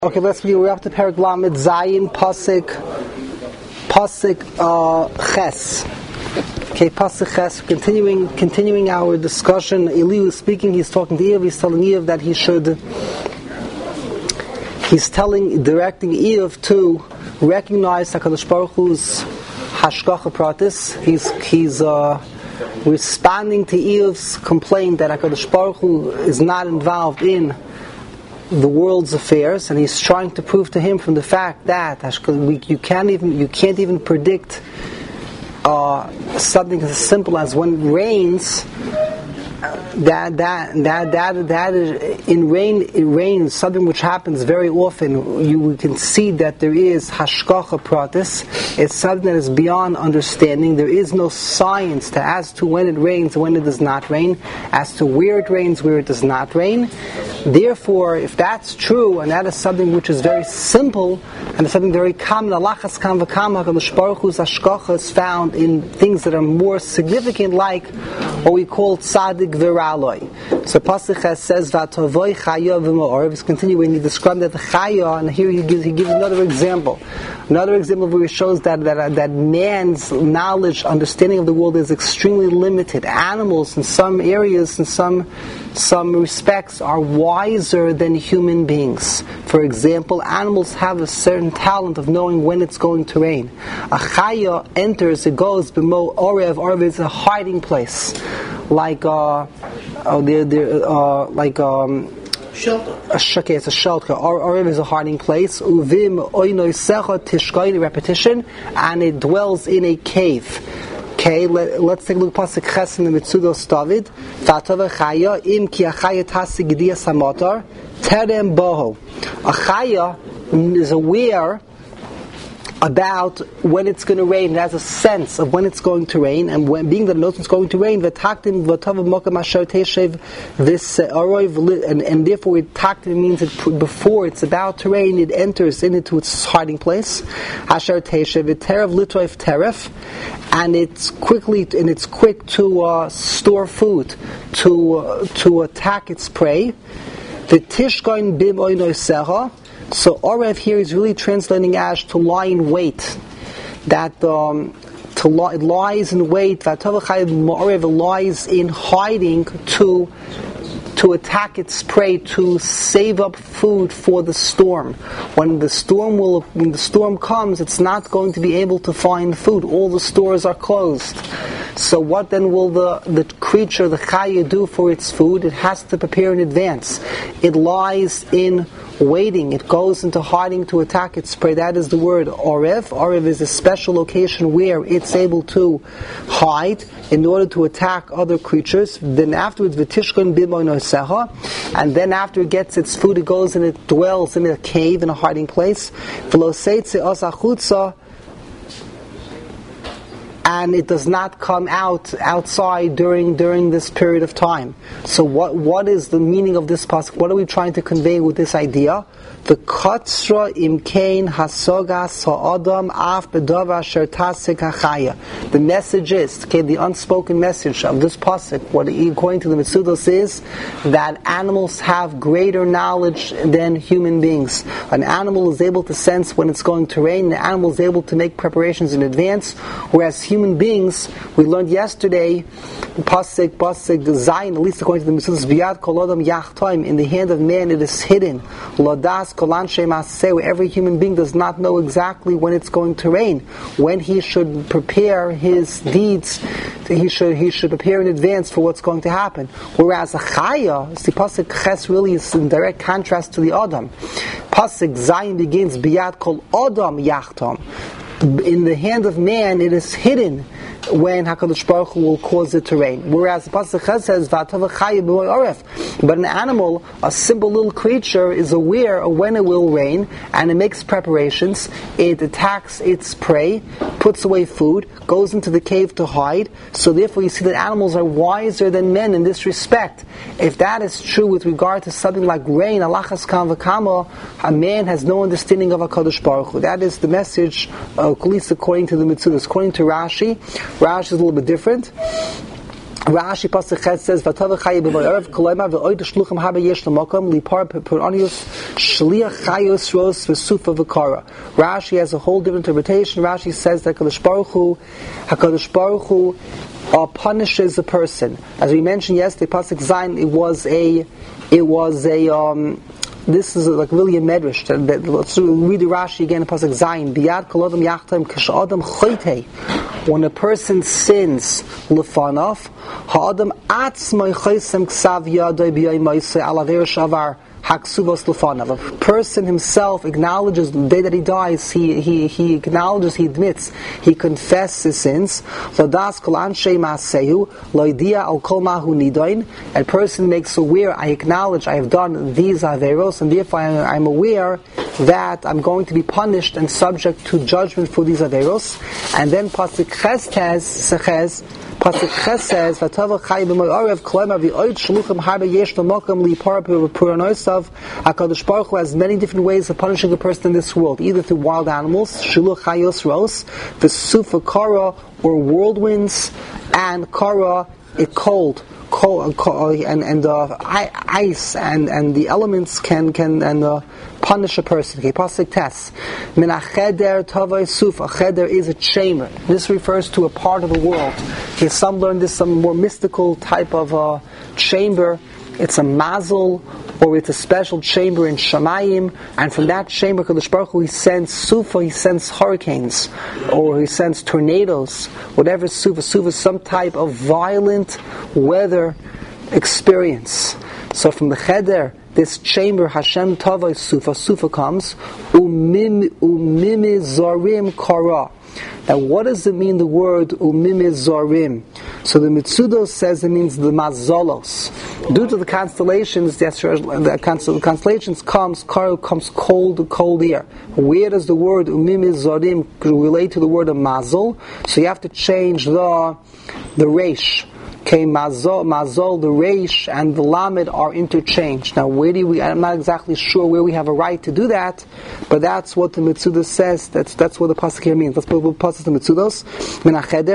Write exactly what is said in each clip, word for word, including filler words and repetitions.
Okay, let's begin. We're up to Perek Lamed Zayin Pasik Pasik uh, Ches. Okay, Pasik Ches. Continuing, continuing our discussion. Elihu is speaking. He's talking to Eiv. He's telling Eiv that he should. He's telling, directing Eiv to recognize Hakadosh Baruch Hu's Hashgacha Pratis. He's he's uh, responding to Eiv's complaint that Hakadosh Baruch Hu is not involved in the world's affairs, and he's trying to prove to him from the fact that you can't even you can't even predict uh, something as simple as when it rains. That that that that that is in rain. In rain, something which happens very often. You we can see that there is hashgacha pratis. It's something that is beyond understanding. There is no science to as to when it rains, when it does not rain, as to where it rains, where it does not rain. Therefore, if that's true, and that is something which is very simple, and it's something very common, Alachas Kam V'Kam HaKadosh Baruch Hu's hashgacha is found in things that are more significant, like what we call tzaddik v'raloi. So Pasuk Ches says V'atovoi chaya v'ma'or. He's continuing. He described that the chaya, and here he gives he gives another example. Another example where he shows that that that man's knowledge, understanding of the world is extremely limited. Animals in some areas, in some some respects, are wiser than human beings. For example, animals have a certain talent of knowing when it's going to rain. A chaya enters, it goes, b'mo orev. Orev is a hiding place, like uh, uh, they're, they're, uh like um. Shelter. Okay, it's a shelter. Orev is a hiding place. Uvim oinoisecha tishkoin, repetition, and it dwells in a cave. Okay, let, let's take a look at Pasuk Ches in the Mitzudos David. Vatava chaya im ki achaya tasig gediya samotar terem boho. A chaya is aware about when it's going to rain. It has a sense of when it's going to rain, and when, being that it knows it's going to rain, v'taktim v'tavav mokam asher teshev this arov, and and therefore it taktim means it before it's about to rain, it enters into its hiding place. Asher teshev v'terev litoif teref, and it's quickly and it's quick to uh, store food, to uh, to attack its prey. The tishkoin bim oinoisecha. So Orev here is really translating as to lie in wait. That um, to lie, it lies in wait. Orev lies in hiding to to attack its prey, to save up food for the storm. When the storm will, when the storm comes, it's not going to be able to find food. All the stores are closed. So what then will the, the creature, the chaya, do for its food? It has to prepare in advance. It lies in waiting. It goes into hiding to attack its prey. That is the word Orev. Orev is a special location where it's able to hide in order to attack other creatures. Then afterwards, v'tishkon b'moinosecha, and then after it gets its food, it goes and it dwells in a cave, in a hiding place. V'loseitze osachutza, and it does not come out outside during during this period of time. So what what is the meaning of this pasuk? What are we trying to convey with this idea? The katsra imkein hasogas ha'adam af bedava sher tasik hachaya. The message is, okay, the unspoken message of this pasuk, what according to the Mitzudos is that animals have greater knowledge than human beings. An animal is able to sense when it's going to rain. An animal is able to make preparations in advance, whereas human beings, we learned yesterday, pasuk pasuk zayin, at least according to the Mitzudos, biyad kol adam yachtoim, in the hand of man it is hidden. Ladas where every human being does not know exactly when it's going to rain, when he should prepare his deeds, he should he should prepare in advance for what's going to happen. Whereas a chaya, the pasuk Ches really is in direct contrast to the Adam. Pasuk Zayin begins biyad kol Adam yachtom. In the hand of man, it is hidden when HaKadosh Baruch Hu will cause it to rain. Whereas the Pasuk Ches says, V'atava chaya b'moy oref. But an animal, a simple little creature, is aware of when it will rain, and it makes preparations. It attacks its prey, puts away food, goes into the cave to hide. So therefore you see that animals are wiser than men in this respect. If that is true with regard to something like rain, Alachas Kam V'Kama, a man has no understanding of HaKadosh Baruch Hu. That is the message, uh, at least according to the Mitzudos. According to Rashi, Rashi is a little bit different. Rashi pasuk Ches says, "V'tava chayi b'vayarav kolaima v'oid shluchim habe yesh l'makam lipar peronius shliach chayos ros v'sufa v'kara." Rashi has a whole different interpretation. Rashi says that Hakadosh Baruch Hu, Hakadosh Baruch Hu, uh, punishes a person. As we mentioned yesterday, pasuk Zayin, it was a, it was a. Um, This is like really a medrash. Let's read the Rashi again in pasuk Zayin. Biyad kol adam yachtam k'sh'adam choytei. When a person sins lefanov, ha'adam atzmai chaysem k'sav yadai b'yay ma'aseh al aver shavar haksuvos lefanov. A person himself acknowledges the day that he dies. He he he acknowledges, he admits, he confesses his sins. Ladas kol anshei ma'asehu loidia al kol mahu nidain. A person makes aware, I acknowledge I have done these averos, and therefore I am aware that I'm going to be punished and subject to judgment for these averos. And then pasuk Ches says, pasuk Ches says, "V'tava chay b'mo'arev kloimar v'oid shluchim harbe yesh l'mokam lipar puranosav." Hakadosh Baruch Hu has many different ways of punishing a person in this world, either through wild animals, shiluch chayos ros, the sufa kara, or whirlwinds, and kara, it cold. Cold, cold, and and uh, ice and, and the elements can can and uh, punish a person. Okay, pasuk tes. Min acheder tavai sufa. Cheder is a chamber. This refers to a part of the world. Okay, some learn this some more mystical type of uh, chamber. It's a mazel, or it's a special chamber in Shamayim, and from that chamber, Kadosh Baruch Hu, he sends sufa, he sends hurricanes, or he sends tornadoes, whatever sufa. Sufa is some type of violent weather experience. So from the cheder, this chamber, Hashem Tavai Sufa, Sufa comes, umim umimi zarim kara. Now, what does it mean, the word umimi zarim? So the Mitzudos says it means the mazolos. Due to the constellations, the constellations comes, kara comes cold, cold air. Where does the word umimi zarim relate to the word of mazol? So you have to change the the resh. Okay, mazol, mazol, the reish and the lamed are interchanged. Now, where do we? I'm not exactly sure where we have a right to do that, but that's what the Mitzudos says. That's that's what the pasuk here means. Let's put the pasuk the Mitzudos. Menacheder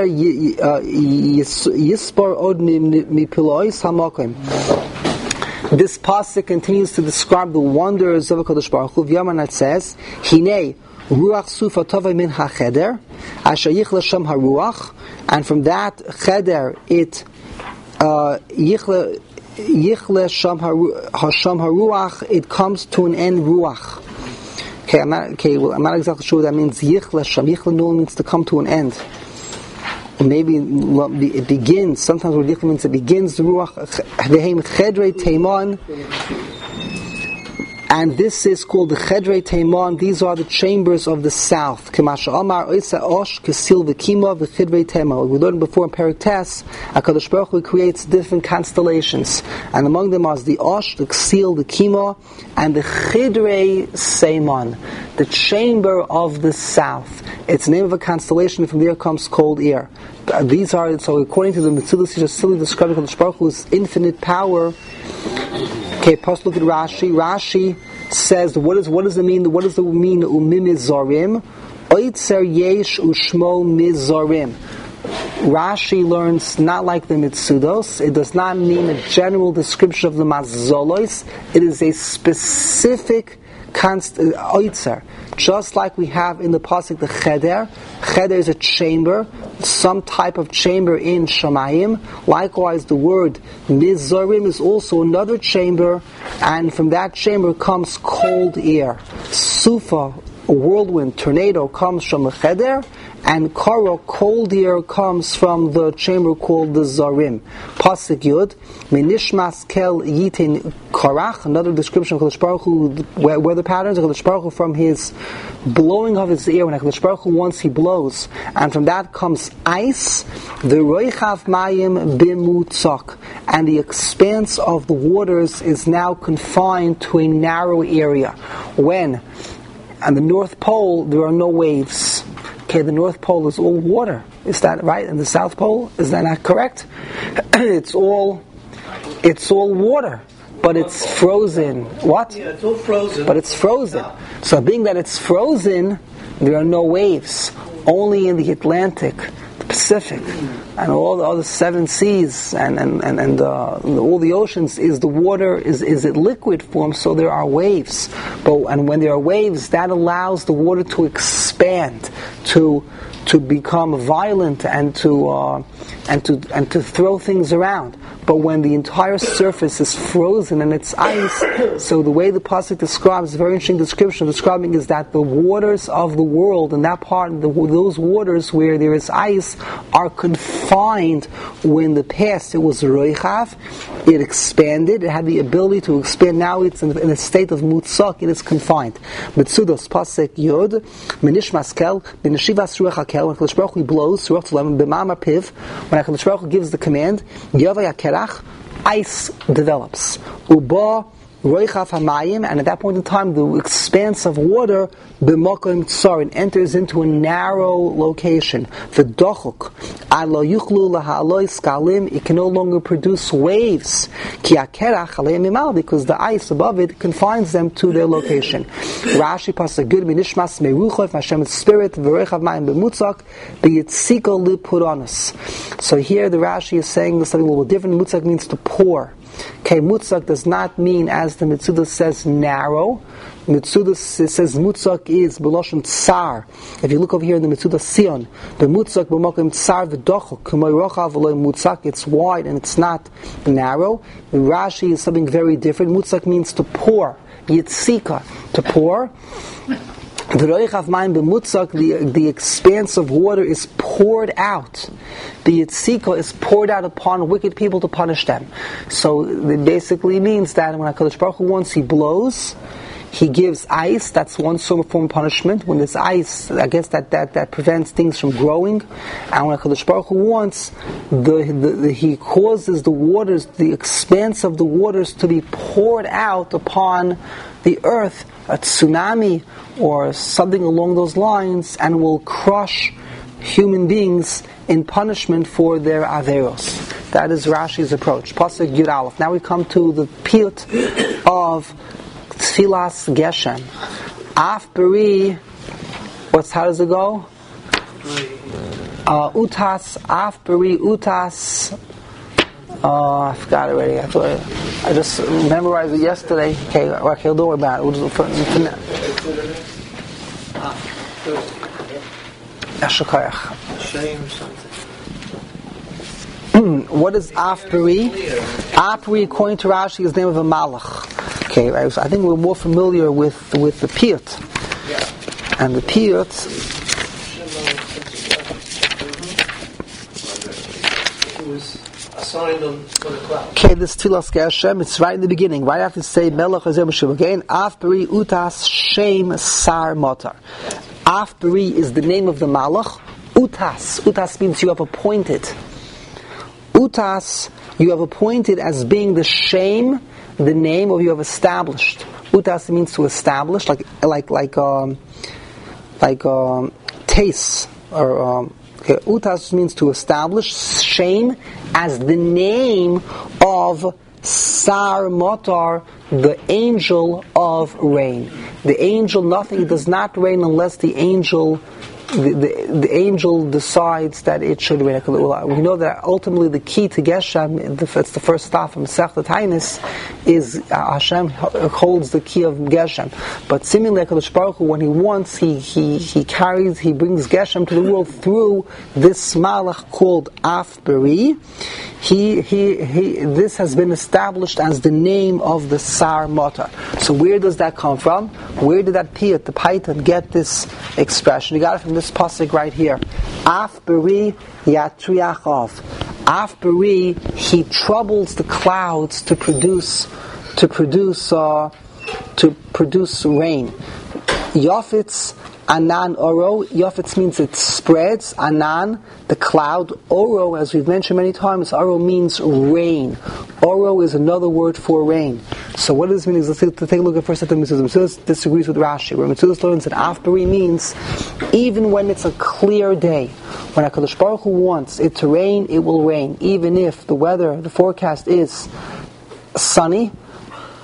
yispar od mipilois hamakim. This pasuk continues to describe the wonders of HaKadosh Baruch Hu. V'yaman it says, Hinei ruach sufa tova min hacheder asher yichle sham haruach, and from that cheder it Uh, Yichle Sham Haruach, it comes to an end ruach. Okay, I'm not okay. Well, I'm not exactly sure what that means. Yichle Sham Yichle no means to come to an end. Maybe it begins. Sometimes what Yichle means it begins. The ruach Vehem Chedrei Teiman. And this is called the Chedrei Teiman. These are the chambers of the south. Kemasha Amar Oisa Osh Kesil V'Kima V'Chedrei Teiman. We learned before in Perek Tes, HaKadosh Baruch Hu creates different constellations, and among them are the Osh, the Kesil, the Kima, and the Chedrei Teiman, the chamber of the south. It's the name of a constellation. From there comes cold air. These are so according to the Mitzudos, these are still describing HaKadosh Baruch Hu's infinite power. Okay, first look at Rashi. Rashi says, what is what does it mean? What does it mean? Umimizarim, oitzer yesh ushmo mizarim. Rashi learns not like the Mitzudos. It does not mean a general description of the mazolos. It is a specific const oitzer. Just like we have in the pasuk the cheder. Cheder is a chamber, some type of chamber in Shamayim. Likewise, the word mizarim is also another chamber, and from that chamber comes cold air. Sufa, a whirlwind, tornado, comes from the cheder, and kara, cold air, comes from the chamber called the zarim. Pasuk Yud, minishmas kel yitin karach, another description of HaKadosh Baruch Hu, weather patterns of HaKadosh Baruch Hu, from his blowing of his air. When HaKadosh Baruch Hu, once he blows, and from that comes ice, the roichav mayim bimutzak, and the expanse of the waters is now confined to a narrow area. When at the North Pole there are no waves. Okay, the North Pole is all water. Is that right? And the South Pole, is that not correct? it's all, it's all water, but it's frozen. What? Yeah, it's all frozen. But it's frozen. So being that it's frozen, there are no waves. Only in the Atlantic, the Pacific and all the other seven seas and and and, and uh, all the oceans, is the water is is it liquid form? So there are waves, but and when there are waves, that allows the water to expand, to to become violent and to uh, and to and to throw things around. But when the entire surface is frozen and it's ice, so the way the pasuk describes, a very interesting description describing is that the waters of the world, and that part, the, those waters where there is ice, are confined. When in the past it was roichav, it expanded, it had the ability to expand. Now it's in, in a state of mutzak, it is confined. Mitzudos pasuk yod, menish maskel, beneshivas ruach hakel. When HaKadosh Baruch Hu blows, ruach tzalem b'mam piv. When HaKadosh Baruch Hu gives the command, yavay hakerach, ice develops. Uba roichav hamayim, and at that point in time, the expanse of water b'makom tsarin enters into a narrow location. The dochuk alo yuchlu laha'aloi skalim, it can no longer produce waves. Ki hakerach aleim mimal, because the ice above it confines them to their location. Rashi pasuk good minishmas meruchov Hashem's spirit v'roichav mayim b'mutzak b'yitziko lipuranus. So here the Rashi is saying something a little different. Mutzak means to pour. Okay, mutzak does not mean, as the Mitzudah says, narrow. Mitzudah says mutzak is b'loshen tsar. If you look over here in the Mitzudah Sion, the mutzak b'mokim tsar v'dochok k'may rochav v'loy mutzak. It's wide and it's not narrow. The Rashi is something very different. Mutzak means to pour. Yitzika, to pour. The roichav mayim b'mutzak, the the expanse of water is poured out. The yitzika is poured out upon wicked people to punish them. So it basically means that when HaKadosh Baruch Hu wants, He blows, He gives ice. That's one sort of form of punishment. When there's ice, I guess that, that, that prevents things from growing. And when HaKadosh Baruch Hu wants, the, the, the, He causes the waters, the expanse of the waters, to be poured out upon the earth, a tsunami or something along those lines, and will crush human beings in punishment for their averos. That is Rashi's approach. Pasuk Yud Aleph. Now we come to the piyut of Tfilas Geshem. Af beri, what's how does it go? Uh, utas, af beri utas. Oh, I forgot already. I thought I just memorized it yesterday. Okay, okay, don't worry about it. We'll just put it in. What is af beri? Af beri, according to Rashi, is the name of a malach. Okay, I think we're more familiar with with the piyut, and the piyut. Okay, this Tfilas Geshem, it's right in the beginning, right after say Melech Hazeh Meshuv again. Af beri utas shem sar motar. Af beri is the name of the malach. Utas, utas means you have appointed. Utas, you have appointed as being the shem, the name, or you have established. Utas means to establish, like like like um, like um, taste or. Um, Okay, utas means to establish. Shem as the name of Sar Motar, the angel of rain. The angel, nothing does not rain unless the angel, the, the, the angel decides that it should rain. We know that ultimately the key to Geshem, it's the first stop from Masechta Taanis, is uh, Hashem holds the key of Geshem. But similarly, HaKadosh Baruch Hu, when He wants, he he he carries, He brings Geshem to the world through this malach called Af beri. He he he. This has been established as the name of the Sar Motar. So where does that come from? Where did that piyut, the Python, get this expression? You got it from this pasuk right here. Af beri yatriach of. Af beri, He troubles the clouds to produce, to produce, uh, to produce rain. Yafitz anan oro. Yafitz means it spreads. Anan, the cloud. Oro, as we've mentioned many times, oro means rain. Oro is another word for rain. So what does this mean? Let's take, let's take a look at first at the Mitzudah. Mitzudah disagrees with Rashi. Where Mitzudah learns that Af beri means even when it's a clear day, when HaKadosh Baruch Hu wants it to rain, it will rain. Even if the weather, the forecast is sunny,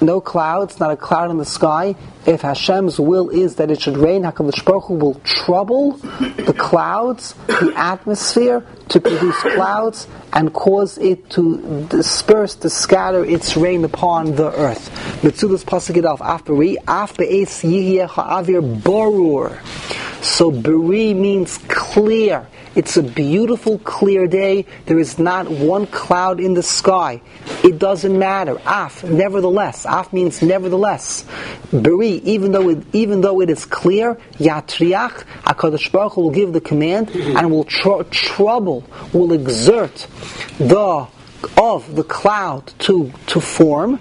no clouds, not a cloud in the sky. If Hashem's will is that it should rain, HaKadosh Baruch Hu will trouble the clouds, the atmosphere, to produce clouds and cause it to disperse, to scatter its rain upon the earth. Mitzudas pasuk it off after we after es yihye ha'avir borur. So beri means clear. It's a beautiful, clear day. There is not one cloud in the sky. It doesn't matter. Af, nevertheless. Af means nevertheless. Beri, even though it, even though it is clear, yatriach, HaKadosh Baruch Hu will give the command and will tr- trouble, will exert the of the cloud to to form.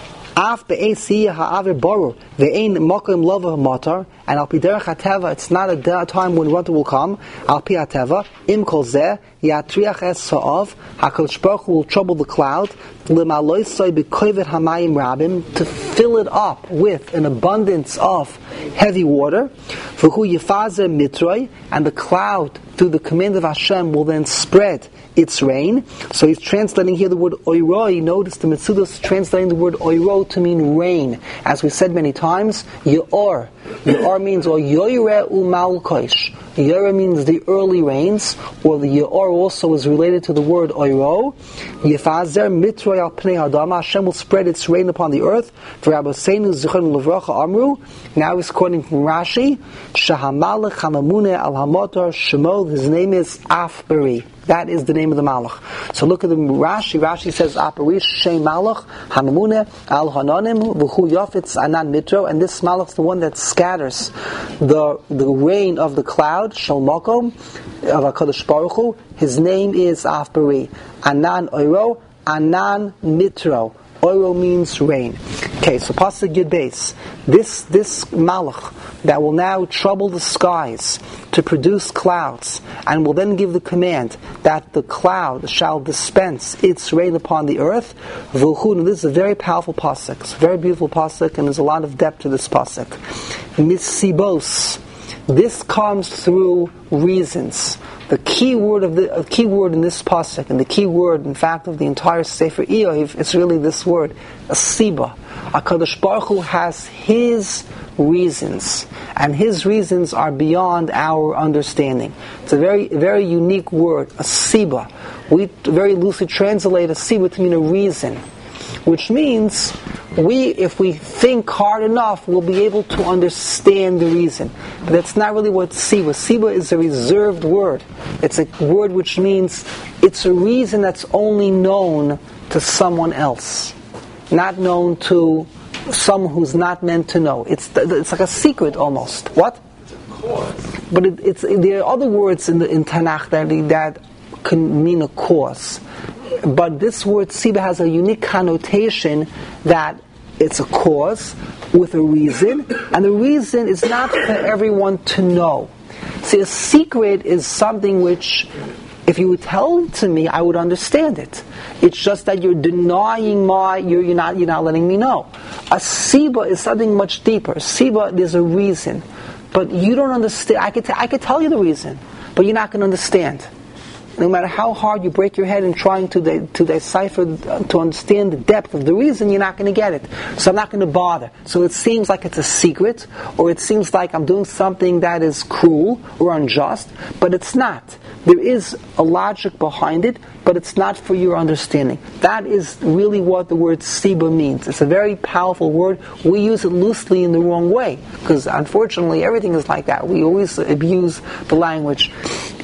Af be'esiyah ha'avir baru ve'ein makom lova matar, and al pi derech hateva, it's not a time when winter will come. Al pi hateva im kol zeh yatriach es sa'av, HaKadosh Baruch Hu will trouble the cloud l'maloisai b'kovet hamayim rabim, to fill it up with an abundance of heavy water. V'hu yifazer mitroi, and the cloud through the command of Hashem will then spread its rain. So he's translating here the word oiroi. Notice the Mitzudas translating the word oiro to mean rain. As we said many times, Ye'or. Ye'or means or yoire u'malkoish. Ye'or means the early rains, or the Ye'or also is related to the word oiro. Yefazer mitroi al pnei hadama. Hashem will spread its rain upon the earth. V'rabosenu zichron levracha amru. Now he's quoting from Rashi. Shahamalech hamamune al hamotar shemo. His name is Afberi. That is the name of the Malach. So look at the Rashi. Rashi says, Aparish Shem Malach, Hamamune, Al Hananim, V'hu Yafitz Anan Mitro, and this Malach is the one that scatters the the rain of the cloud, Shel Makom, of HaKadosh Baruch Hu. His name is Afberi. Anan Oiro, Anan Mitro. Oiro means rain. Okay, so Pasuk Yud Beis. This, this Malach that will now trouble the skies to produce clouds, and will then give the command that the cloud shall dispense its rain upon the earth. V'chun, this is a very powerful pasuk. It's a very beautiful pasuk, and there's a lot of depth to this pasuk. Misibos. This comes through reasons. The key word of the uh, key word in this pasuk, and the key word, in fact, of the entire Sefer Eohiv, is really this word, a siba. HaKadosh Baruch Hu has His reasons, and His reasons are beyond our understanding. It's a very, very unique word, a siba. We very loosely translate a siba to mean a reason, which means we, if we think hard enough, we'll be able to understand the reason. But that's not really what siba. Siba is a reserved word. It's a word which means it's a reason that's only known to someone else, not known to someone who's not meant to know. It's it's like a secret almost. What? But it, it's there are other words in the in Tanakh that that can mean a cause. But this word siba has a unique connotation that it's a cause with a reason, and the reason is not for everyone to know. See, a secret is something which, if you would tell it to me, I would understand it. It's just that you're denying my, you're, you're not, you're not letting me know. A siba is something much deeper. Siba, there's a reason, but you don't understand. I could, t- I could tell you the reason, but you're not going to understand. No matter how hard you break your head in trying to de- to decipher, uh, to understand the depth of the reason, you're not going to get it. So I'm not going to bother. So it seems like it's a secret, or it seems like I'm doing something that is cruel or unjust, but it's not. There is a logic behind it, but it's not for your understanding. That is really what the word siba means. It's a very powerful word. We use it loosely in the wrong way, because unfortunately everything is like that. We always abuse the language.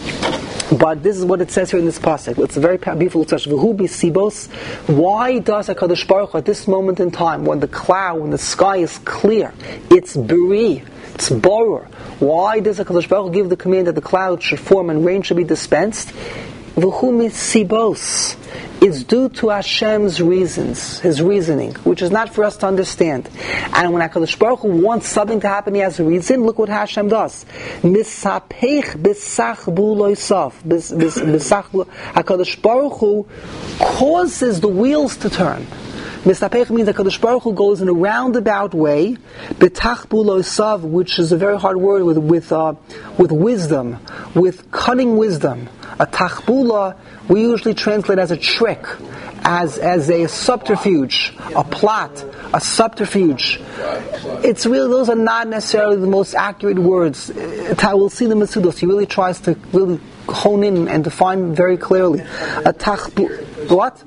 But this is what it says here in this pasuk. It's a very beautiful expression. V'hu b'sibos. Why does HaKadosh Baruch Hu at this moment in time, when the cloud, when the sky is clear, it's beri, it's borur, why does HaKadosh Baruch Hu give the command that the cloud should form and rain should be dispensed? V'hu b'sibos. It's due to Hashem's reasons, His reasoning, which is not for us to understand. And when HaKadosh Baruch Hu wants something to happen, He has a reason. Look what Hashem does. Misapech b'sach bu loisav. HaKadosh Baruch Hu causes the wheels to turn. Misapech means that HaKadosh Baruch Hu goes in a roundabout way. B'tach bu loisav, which is a very hard word, with with uh, with wisdom, with cunning wisdom. A tachbula we usually translate as a trick, as as a subterfuge, a plot, a subterfuge. It's really, those are not necessarily the most accurate words. We'll see the Metzudos. He really tries to really hone in and define very clearly. A tachbu, what?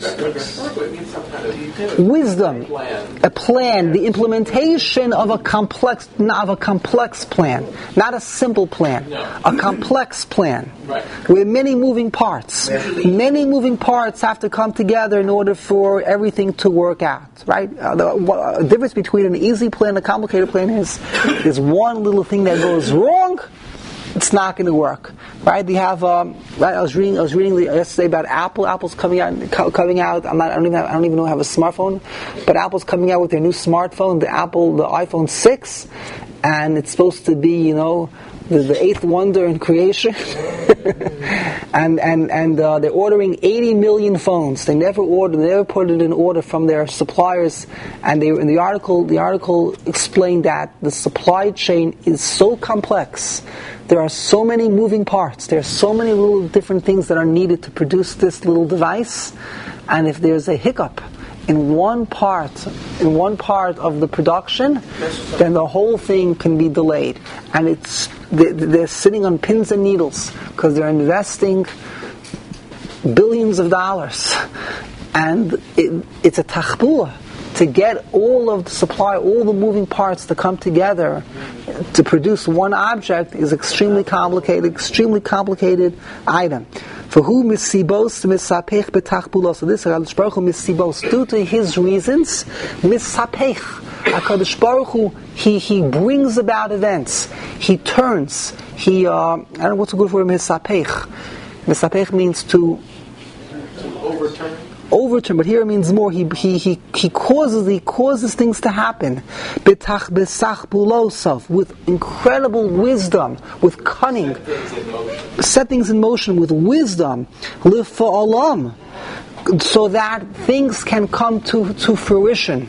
Wisdom, a plan, the implementation of a complex, of a complex plan, not a simple plan, a complex plan with many moving parts. Many moving parts have to come together in order for everything to work out. Right? Uh, the uh, difference between an easy plan and a complicated plan is there's one little thing that goes wrong. It's not going to work, right? You have, um, right? I was reading, I was reading yesterday about Apple. Apple's coming out, coming out. I'm not, I don't even, have, I don't even know I have a smartphone, but Apple's coming out with their new smartphone, the Apple, the iPhone six, and it's supposed to be, you know, the, the eighth wonder in creation. and and and uh, they're ordering eighty million phones. They never ordered, they never put it in order from their suppliers. And they, in the article, the article explained that the supply chain is so complex. There are so many moving parts. There are so many little different things that are needed to produce this little device. And if there's a hiccup in one part, in one part of the production, then the whole thing can be delayed. And it's they're sitting on pins and needles because they're investing billions of dollars, and it, it's a tachbua to get all of the supply, all the moving parts to come together to produce one object is extremely complicated, extremely complicated item. For who misibos misapech betachbula? So this HaKadosh Baruch Hu misibos, due to his reasons, misapech. HaKadosh Baruch Hu, he he brings about events. He turns. He uh, I don't know what's a good word. Misapech. Misapech means to overturn. Overturn, but here it means more. He he he he causes he causes things to happen. Betach besach bulosov, with incredible wisdom, with cunning, set things in motion with wisdom. Live for alam, so that things can come to to fruition.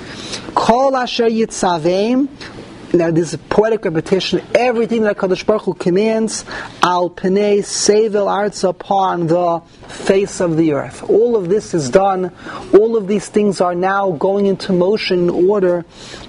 Kol asher yitzavim. Now this is a poetic repetition. Everything that Kadosh Baruch Hu commands, al penei sevel arts, upon the face of the earth. All of this is done. All of these things are now going into motion in order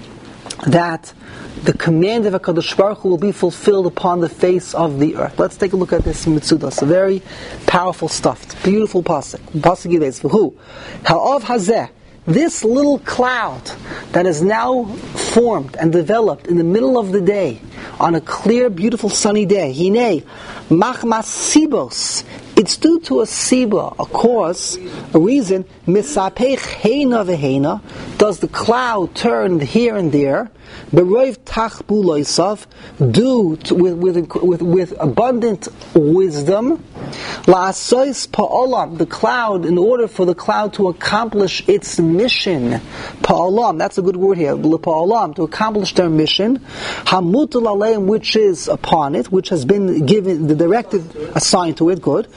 that the command of Kadosh Baruch Hu will be fulfilled upon the face of the earth. Let's take a look at this in Metzudos. It's a very powerful stuff. It's beautiful pasuk. Pasuk Yidei for who? Ha'ov hazeh. This little cloud that is now formed and developed in the middle of the day, on a clear, beautiful, sunny day, Hine, machmas sibos, it's due to a siba, a cause, a reason, misapech heina veheina, does the cloud turn here and there, beroiv tachbu loisav, due to, with, with, with, with abundant wisdom, la'asois pa'olam, the cloud, in order for the cloud to accomplish its mission, pa'olam, that's a good word here, pa'olam, to accomplish their mission, hamutul aleim, which is upon it, which has been given, the directive assigned to it, good,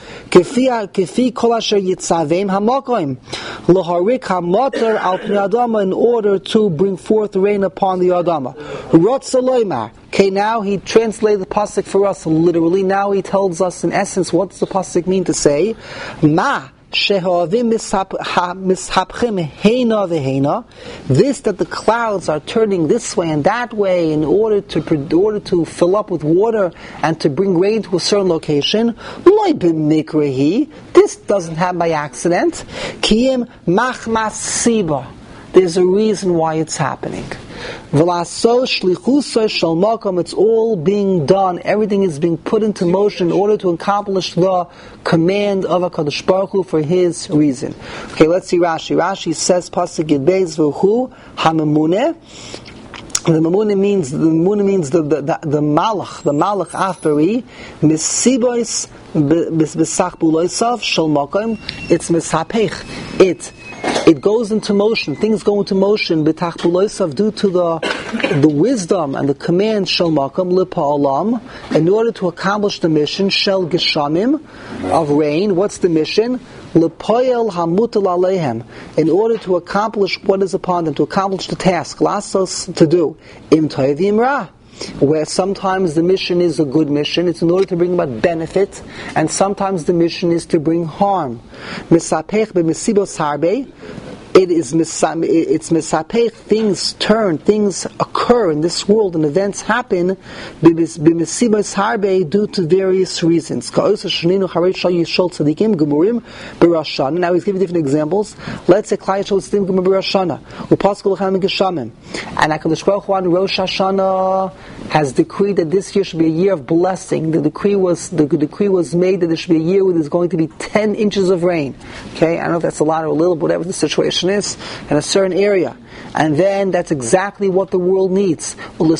kefi kol asher yitzavim hamakoim, laharik hamater al pnei adama, in order to bring forth rain upon the adama. Rotza loymar. Okay, now he translated the pasuk for us literally. Now he tells us in essence what does the pasuk mean to say. Ma shehavim mishapchim heina veheina. This, that the clouds are turning this way and that way in order to in order to fill up with water and to bring rain to a certain location. Loi b'mikrehi. This doesn't happen by accident. Kiyim machmas siba. There's a reason why it's happening. It's all being done. Everything is being put into motion in order to accomplish the command of HaKadosh Baruch Hu for His reason. Okay, let's see Rashi. Rashi says, Pasuk Yidbeis v'hu hamemune. The Mamuna means the Mamuna means the the, the, the Malach, the Malach Afari, Misibois b'sach buloisav shel makom. It's misapech. It It goes into motion. Things go into motion b'tach buloisav, due to the the wisdom and the command shel makom l'pa'olam, in order to accomplish the mission shel geshamim, of rain. What's the mission? L'poyel hamutal aleihem, in order to accomplish what is upon them, to accomplish the task, lasos, to do. Im toivim ra, where sometimes the mission is a good mission, it's in order to bring about benefit, and sometimes the mission is to bring harm. Misapech b'misibos harbe, it is misam, it's misapech. Things turn, things occur in this world, and events happen b'misibas harbe due to various reasons. Now he's giving different examples. Let's say Klai Yisrael Tzadikim Gemur Rosh Hashanah, uPaschal L'chaim Geshamim, and HaKadosh Baruch Hu on Rosh Hashanah has decreed that this year should be a year of blessing. The decree was the decree was made that there should be a year where there's going to be ten inches of rain. Okay, I don't know if that's a lot or a little, but whatever the situation is in a certain area. And then that's exactly what the world needs.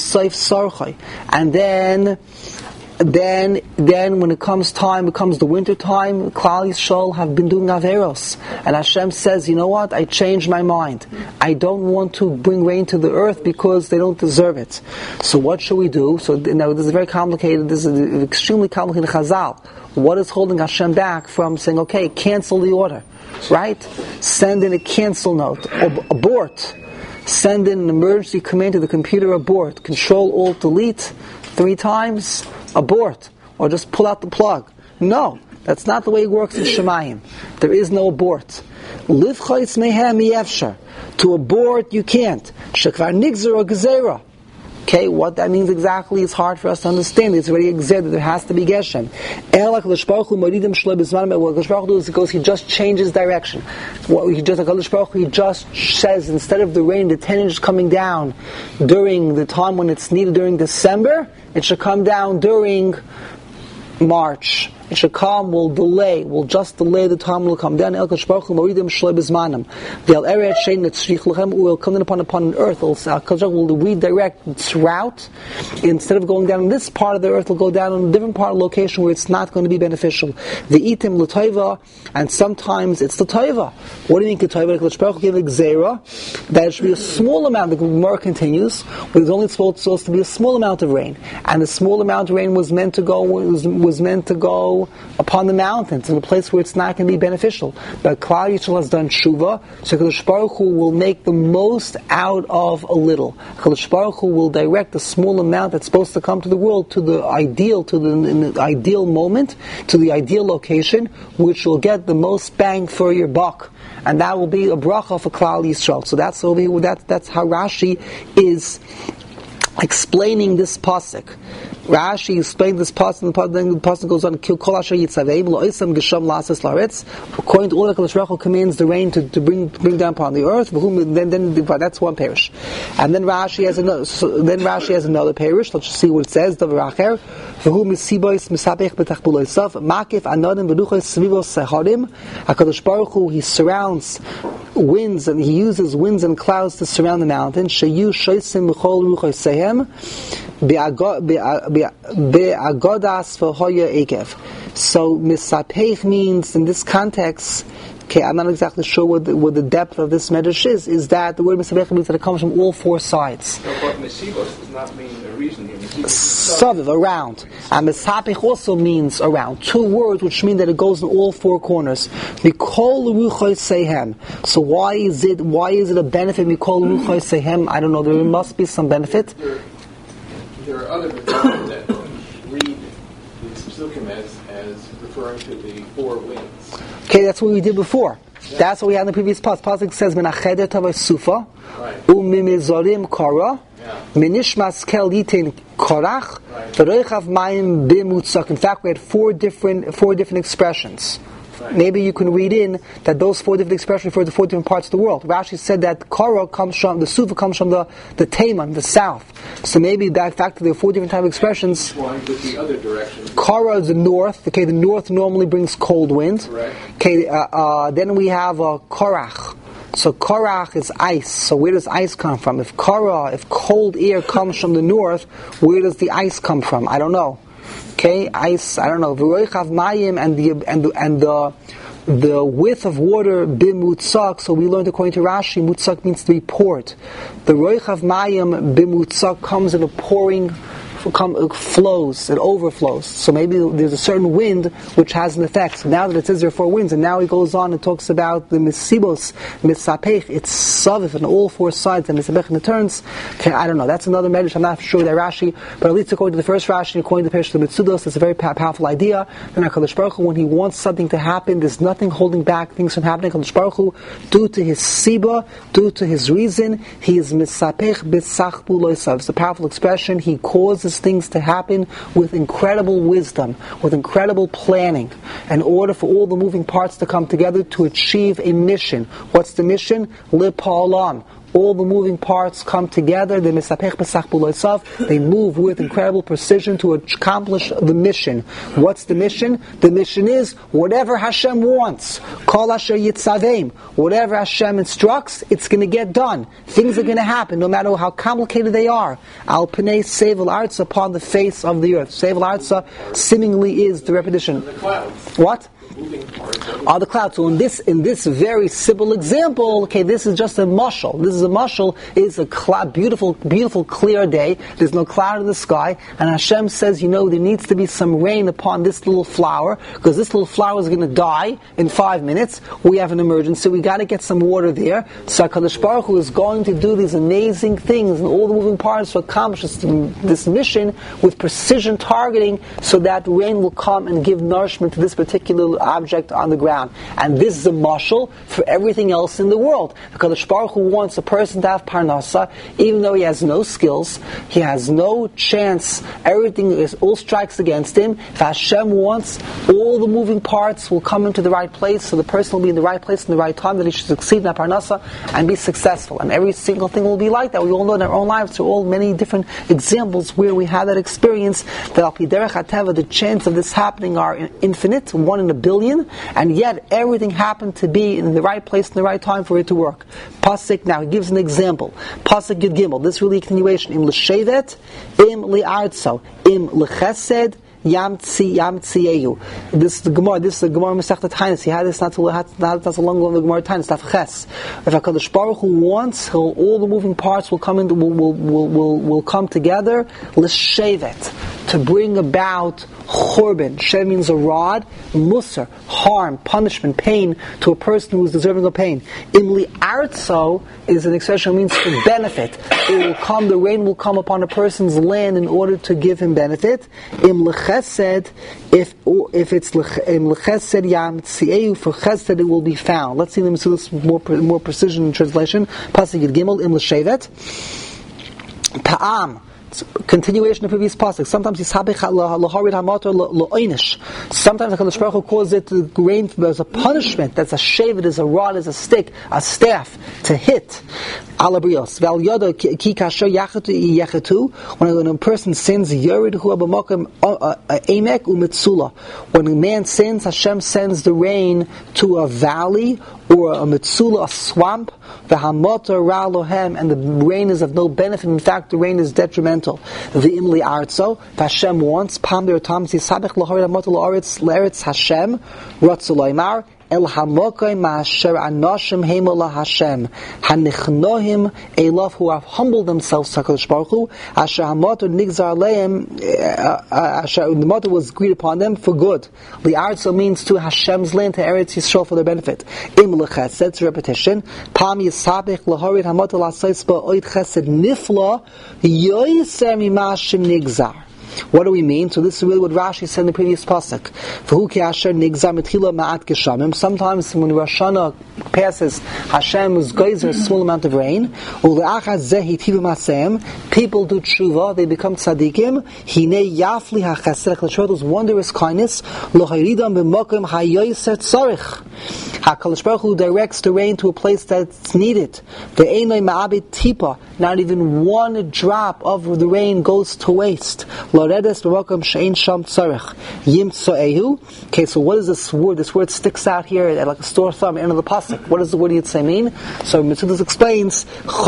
And then Then, then when it comes time, it comes the winter time, Klal Yisrael have been doing Averos. And Hashem says, you know what, I changed my mind. I don't want to bring rain to the earth because they don't deserve it. So what should we do? So now this is very complicated, this is an extremely complicated Chazal. What is holding Hashem back from saying, okay, cancel the order, right? Send in a cancel note, ab- abort. Send in an emergency command to the computer, abort. Control Alt Delete three times, abort, or just pull out the plug. No, that's not the way it works in Shemayim. There is no abort. Livchayis mehem yefshar. To abort, you can't. Shekvar nigzer or gezerah. Okay, what that means exactly is hard for us to understand. It's already exerted that there has to be Geshem. What HaKadosh Baruch Hu does is goes, he just changes direction. What he just HaKadosh Baruch Hu, he just says instead of the rain, the ten inches coming down during the time when it's needed during December, it should come down during March. It should come, will delay, will just delay the time, will come down. El Kashbaruch Moridim Shloi Bizmanam. They'll eret shein netzrich lechem, will come in upon upon an earth. El Kashbaruch will redirect its route. Instead of going down in this part of the earth, will go down in a different part of the location where it's not going to be beneficial. The itim l'toiva, and sometimes it's l'toiva. What do you mean l'toiva? El Kashbaruch gave a gzeira that it should be a small amount. The Gemara continues, but it's only supposed to be a small amount of rain, and the small amount of rain was meant to go was, was meant to go upon the mountains, in a place where it's not going to be beneficial. But Klal Yisrael has done tshuva, so Kadosh Baruch Hu will make the most out of a little. Kadosh Baruch Hu will direct the small amount that's supposed to come to the world to the ideal, to the, in the ideal moment, to the ideal location, which will get the most bang for your buck. And that will be a bracha for Klal Yisrael. So that's over here, that, that's how Rashi is explaining this pasuk. Rashi explained this pasuk, and the pasuk goes on, "Kol asher yitzavei lo'isam gesham la'asas la'aretz." According to all the Kadosh Baruch Hu commands the rain to, to bring bring down upon the earth. Then, then that's one parish, and then Rashi has another. So then Rashi has another parish. Let's just see what it says. Davar acher, v'hu misibois misapech betachbuloisav makif anodim v'duchos svivos seharim. HaKadosh Baruch Hu, he surrounds winds, and he uses winds and clouds to surround the mountain. Sheyu shoysim b'chol ruchos sehem be'agodas v'hoya ekev. So misapech means in this context, okay, I'm not exactly sure what the, what the depth of this medrash is, is that the word misapech means that it comes from all four sides. So, but mesibos does not mean a reason here. Saviv, around. And misapech also means around. Two words which mean that it goes in all four corners. Mikol ruchos sehem. So why is it why is it a benefit? Mikol ruchos sehem. I don't know. There must be some benefit. There, there are other versions that read the psukim as, as referring to the four winds. Okay, that's what we did before. Yeah. That's what we had in the previous pasuk. Pasuk says, "Menacheder tavay sufa, u'mimizorim kara, minishmas kel yitin korach, v'roichav mayim b'mutzak." In fact, we had four different four different expressions. Right. Maybe you can read in that those four different expressions refer to four different parts of the world. Rashi said that Kara comes from, the Sufa comes from the, the Taiman, the south. So maybe that fact that there are four different types of expressions. The other direction. Kara is the north. Okay, the north normally brings cold wind. Right. Okay, uh, uh, then we have uh, Korach. So Korach is ice. So where does ice come from? If Kara, if cold air comes from the north, where does the ice come from? I don't know. Okay, ice. I don't know. V'roichav mayim, and the and the and the the width of water b'mutzak. So we learned according to Rashi, mutzak means to be poured. The roichav mayim b'mutzak comes in a pouring come, flows, it overflows. So maybe there's a certain wind which has an effect. So now that it says there are four winds, and now he goes on and talks about the misibos, misapech, it's savif on all four sides, and misapech and it turns. Okay, I don't know. That's another medrash. I'm not sure that Rashi, but at least according to the first Rashi, according to the Perush of the Mitzudos, it's a very powerful idea. Then HaKadosh Baruch Hu, when he wants something to happen, there's nothing holding back things from happening. HaKadosh Baruch Hu, due to his siba, due to his reason, he is misapech b'sachbu loisav. It's a powerful expression. He causes things to happen with incredible wisdom, with incredible planning, in order for all the moving parts to come together to achieve a mission. What's the mission? Li pa'olam. All the moving parts come together, they misapech b'sach b'loisav, they move with incredible precision to accomplish the mission. What's the mission? The mission is whatever Hashem wants. Kol asher yitzavim. Whatever Hashem instructs, it's going to get done. Things are going to happen, no matter how complicated they are. Al pnei sevel artza, upon the face of the earth. Sevel artza seemingly is the repetition. The clouds. What? Are are the clouds. So in this in this very simple example, okay, this is just a mashal. This is a mashal. It's a cloud, beautiful, beautiful, clear day. There's no cloud in the sky, and Hashem says, you know, there needs to be some rain upon this little flower, because this little flower is going to die in five minutes. We have an emergency. We got to get some water there. So HaKadosh Baruch Hu is going to do these amazing things and all the moving parts to accomplish this, this mission with precision targeting, so that rain will come and give nourishment to this particular object on the ground. And this is a mashal for everything else in the world. Because the Baruch Hu wants a person to have parnasa, even though he has no skills, he has no chance, everything is, all strikes against him. If Hashem wants, all the moving parts will come into the right place, so the person will be in the right place in the right time, that he should succeed in that parnasa and be successful. And every single thing will be like that. We all know in our own lives, there are all many different examples where we have that experience, that al pi derech hateva, the chance of this happening are infinite, one in a billion, and yet everything happened to be in the right place in the right time for it to work. Pasuk, now he gives an example. Pasuk Yud Gimel, this is really a continuation. Im l'shevet, im li'artso, im l'chesed, Yam tzi yam tzieyu. This is the Gemara. This is the Gemara Masechet Taanis. He had this not so not, not so long ago in the Gemara Taanis. Taf Ches. If Hakadosh Baruch Hu wants, he'll, all the moving parts will come into will will will will, will come together. L'shevet, to bring about churban. Shev means a rod. Musar, harm, punishment, pain to a person who is deserving of pain. Imli artso is an expression that means for benefit. It will come. The rain will come upon a person's land in order to give him benefit. Im Chesed, if if it's l'chesed yam tzieyu, for chesed it will be found. Let's see them so this more more precision in translation. Pasuk Yud Gimel im l'shevet ta'am. Continuation of previous pasuk. Sometimes yisabich laharid hamator lo'inish. Sometimes HaKadosh Baruch Hu calls it the rain as a punishment. That's a shevet, is a rod, is a stick, a staff to hit. Alabrios. Val yoda ki kasher yachetu yachetu. When a person sins, yorid hu abamokim emek umitzula. When a man sins, Hashem sends the rain to a valley or a mitzula, a swamp. The hamotor ra lohem, and the rain is of no benefit. In fact, the rain is detrimental. The imli artso, Hashem wants. Pam der tams yisabich laharid hamotor la'aretz la'aretz Hashem ratzu loymar. El hamokai ma'asher anoshim heimola Hashem hanichnohim elov, who have humbled themselves to HaKadosh Baruch Hu. Asher hamotor nigzar aleim, asher the motor was agreed upon them for good. The artso means to Hashem's land, to Eretz Yisrael, for their benefit. Im l'chesed, it's repetition. Pam yisabich lahorid hamotor la'asais ba'oid chesed nifla yoyser mimashim nigzar. What do we mean? So this is really what Rashi said in the previous pasuk. Sometimes when Rosh Hashanah passes, Hashem is geyser a small amount of rain. People do tshuva, they become tzaddikim. Hine yafli hachesed, HaKadosh wondrous kindness. HaKadosh Baruch Hu directs the rain to a place that's needed. Not even one drop of the rain goes to waste. Okay, so what is this word? This word sticks out here like a sore thumb at the end of the pasuk. What does the word Yitzay mean? So Mitzudas explains,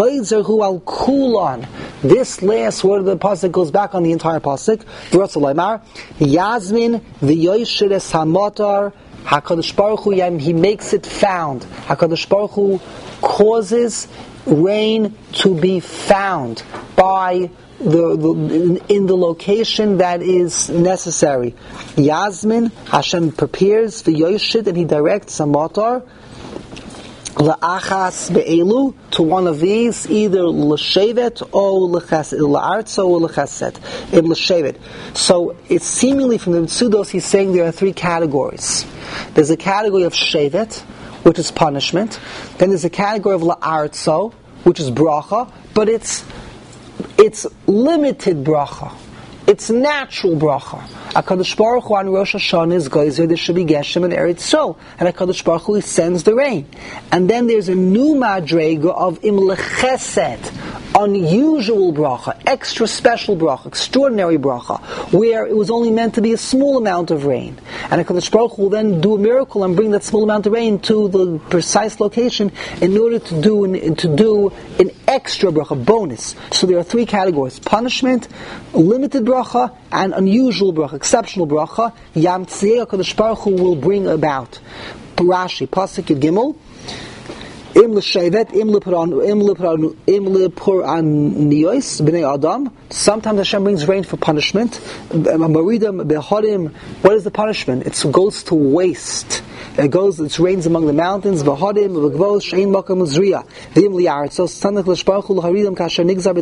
this last word of the pasuk goes back on the entire pasuk. Yasmin v'yoysheres hamotar. HaKadosh Baruch Hu, He makes it found. HaKadosh Baruch Hu causes rain to be found by the, the in, in the location that is necessary. Yasmin, Hashem prepares the Yoshid, and He directs a motor la'achas be'elu, to one of these, either l'shevet or l'chesed, la'artzo or l'chesed, in l'shevet. So it's seemingly from the Mitzudos he's saying there are three categories. There's a category of shevet, which is punishment. Then there's a category of la'artzo, which is bracha, but it's it's limited bracha. It's natural bracha. HaKadosh Baruch Hu on Rosh Hashanah is geyser, there should be Geshem and Eretz Yisrael, and HaKadosh Baruch Hu sends the rain. And then there's a new madrega of Im Lechesed, unusual bracha, extra special bracha, extraordinary bracha, where it was only meant to be a small amount of rain. And HaKadosh Baruch Hu will then do a miracle and bring that small amount of rain to the precise location in order to do an, to do an extra bracha, bonus. So there are three categories: punishment, limited bracha, and unusual bracha, exceptional bracha. Yam Tziyah HaKadosh Baruch Hu will bring about. Rashi, Pasuk Yud Gimel. Im l'shevet, im l'puran, im l'puran, im l'puran niyos b'nei adam. Sometimes Hashem brings rain for punishment. Maridam behodim. What is the punishment? It goes to waste. It goes. It rains among the mountains. Behodim v'gvos shein makam uzriya. V'im liyartz. So tzanach l'shbaruch l'haridam kasher nigzar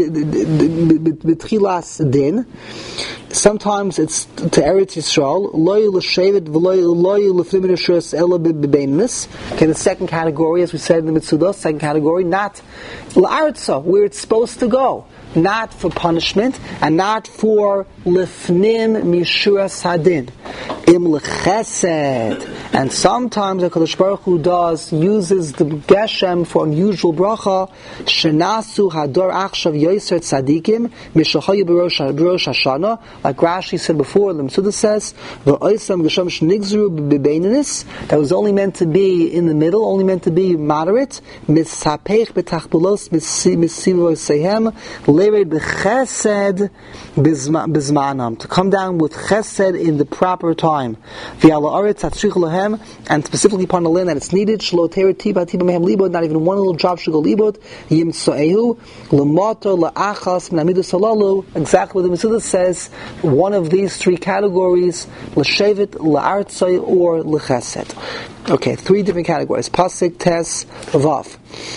b'tchilas din. Sometimes it's to Eretz Yisrael. Loy l'shevet v'loy l'fnim rishus ela b'beinis. Okay, the second category, as we said in the Mitzudos, second category, not l'artza, where it's supposed to go. Not for punishment, and not for lifnim mishuras hadin. Im l'chesed. And sometimes HaKadosh Baruch Hu does, uses the Geshem for unusual bracha. Shenasu hador achshav yoser tzadikim mishachayu b'rosh Hashanah. Like Rashi said before, the Mitzudah says, v'oisam geshem shnigzru b'beininis, that was only meant to be in the middle, only meant to be moderate. Misapech b'tachbulos misivosehem lered b'chesed bizmanam, to come down with chesed in the proper time. V'ala aretz hatzrich lahem, and specifically upon the land that it's needed. Shlo teret tiba tiba mehem libod, not even one little drop should go libod. Yim tsoehu l'moto la'achas m'namidu salalu. Exactly what the Mitzudah says. One of these three categories: l'shevet, la'artzai, or l'chesed. Okay, three different categories: pasuk, tes, vav.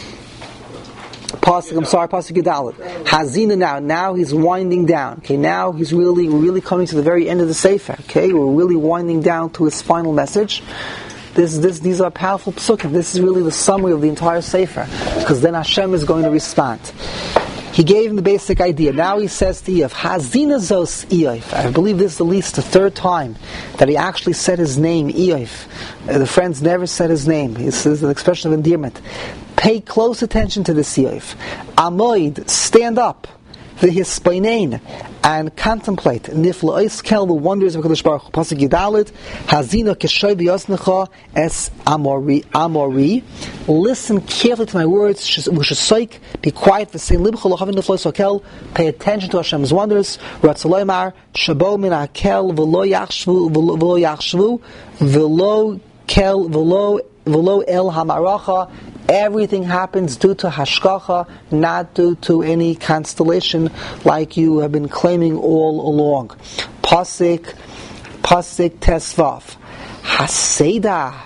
Pasuk, I'm sorry, Pasuk Gedalit. Hazina now. Now he's winding down. Okay, now he's really, really coming to the very end of the Sefer. Okay, we're really winding down to his final message. This, this, these are powerful psukim. This is really the summary of the entire Sefer, because then Hashem is going to respond. He gave him the basic idea. Now he says to Eov, Hazina zos Eov. I believe this is at least the third time that he actually said his name, Eov. Uh, the friends never said his name. This is an expression of endearment. Pay close attention to this Eov. Amoid, stand up. V'hispainain, and contemplate nifla oiskel, the wonders of HaKadosh Baruch Hu. Pasuk Yidalit, Hazina keshoy b'yosnecha es amori, amori. Listen carefully to my words. V'shasoik, be quiet. V'sein libcha l'chavin nifla oiskel. Pay attention to Hashem's wonders. Ratzaloymar, shabo min hakel, v'lo yachshvu, v'lo yachshvu, v'lo kel, v'lo, v'lo el hamaracha. Everything happens due to hashgacha, not due to any constellation like you have been claiming all along. Pasik, Pasik Tesvav. Haseda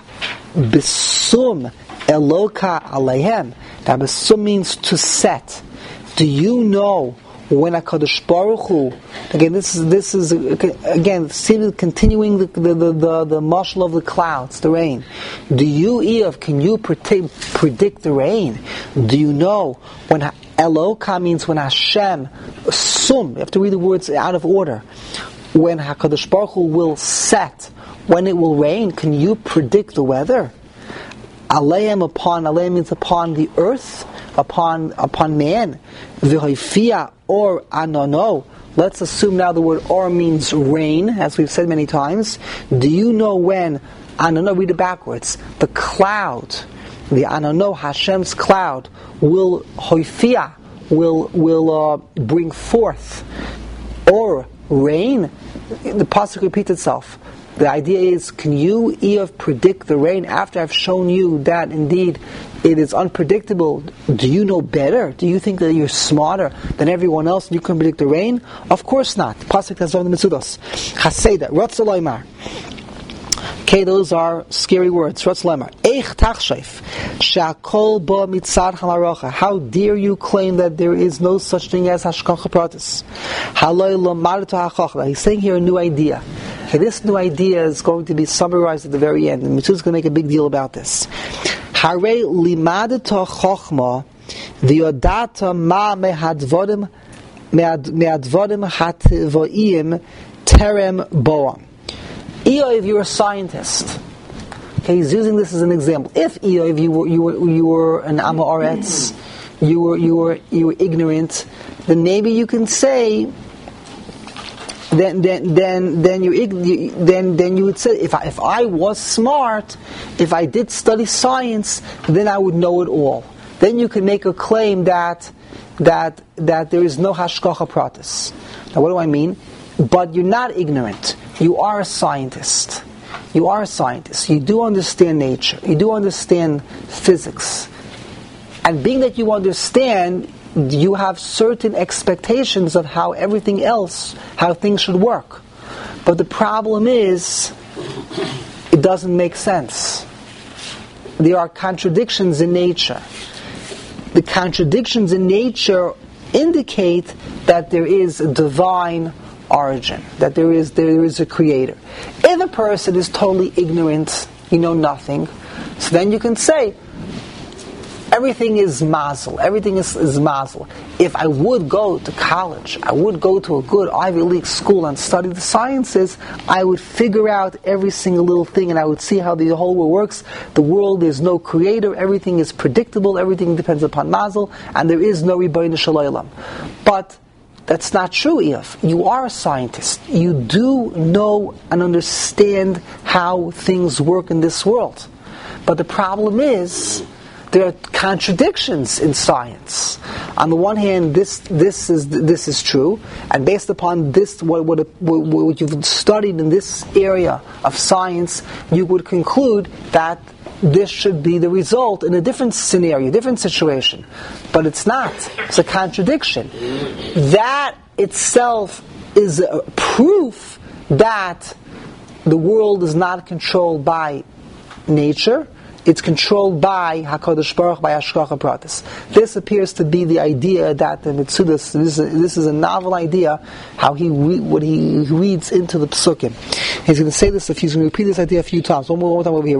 Besum Eloka Aleihem. Now Besum means to set. Do you know when HaKadosh Baruch Hu, again, this is this is again continuing the the the, the, the marshal of the clouds, the rain. Do you, Eov, can you predict, predict the rain? Do you know when Eloka means when Hashem sum? You have to read the words out of order. When HaKadosh Baruch Hu will set, when it will rain, can you predict the weather? Aleim, upon, Aleim means upon the earth, upon upon man. V'hoifia, or anono. Let's assume now the word or means rain, as we've said many times. Do you know when, anono, read it backwards, the cloud, the anono, Hashem's cloud, will hoifia, will will uh, bring forth, or rain? The pasuk repeats itself. The idea is, can you, Eov, predict the rain after I've shown you that indeed it is unpredictable? Do you know better? Do you think that you're smarter than everyone else and you can predict the rain? Of course not. Pasuk Tazon Mitzudos. Haseda, Rotzaloimar. Okay, those are scary words. Rotzaloimar. Eich tachshaif. Shakol ba mitzad halarocha. How dare you claim that there is no such thing as hashkacha pratis? Haloi lomarto hachachla. He's saying here a new idea. Okay, this new idea is going to be summarized at the very end, and Mitzvah is going to make a big deal about this. Hare limadata chochma v'yodata ma mehadvodim mehadvodim hatvoim terem boam. Eoiv, you're a scientist. Okay, he's using this as an example. If Eoiv, you were you were you were an Am Haaretz, you were you were you were ignorant, then maybe you can say. Then, then, then, then you, then, then you would say, if I, if I was smart, if I did study science, then I would know it all. Then you can make a claim that, that, that there is no hashkacha pratis. Now, what do I mean? But you're not ignorant. You are a scientist. You are a scientist. You do understand nature. You do understand physics. And being that you understand, you have certain expectations of how everything else, how things should work. But the problem is, it doesn't make sense. There are contradictions in nature. The contradictions in nature indicate that there is a divine origin, that there is there is a creator. If a person is totally ignorant, you know nothing, so then you can say, everything is mazel. Everything is, is mazel. If I would go to college, I would go to a good Ivy League school and study the sciences, I would figure out every single little thing and I would see how the whole world works. The world is no creator. Everything is predictable. Everything depends upon mazel. And there is no Ribono Shel Olam. But that's not true, Eof. You are a scientist. You do know and understand how things work in this world. But the problem is, there are contradictions in science. On the one hand, this this is this is true, and based upon this, what what, what you've studied in this area of science, you would conclude that this should be the result in a different scenario, different situation. But it's not. It's a contradiction. That itself is a proof that the world is not controlled by nature. It's controlled by HaKadosh Baruch Hu, by Hashkacha Pratis. This appears to be the idea that the Mitzudas, this is a, this is a novel idea, how he re, what he reads into the Psukim. He's going to say this, if he's going to repeat this idea a few times. One more, one more time over here.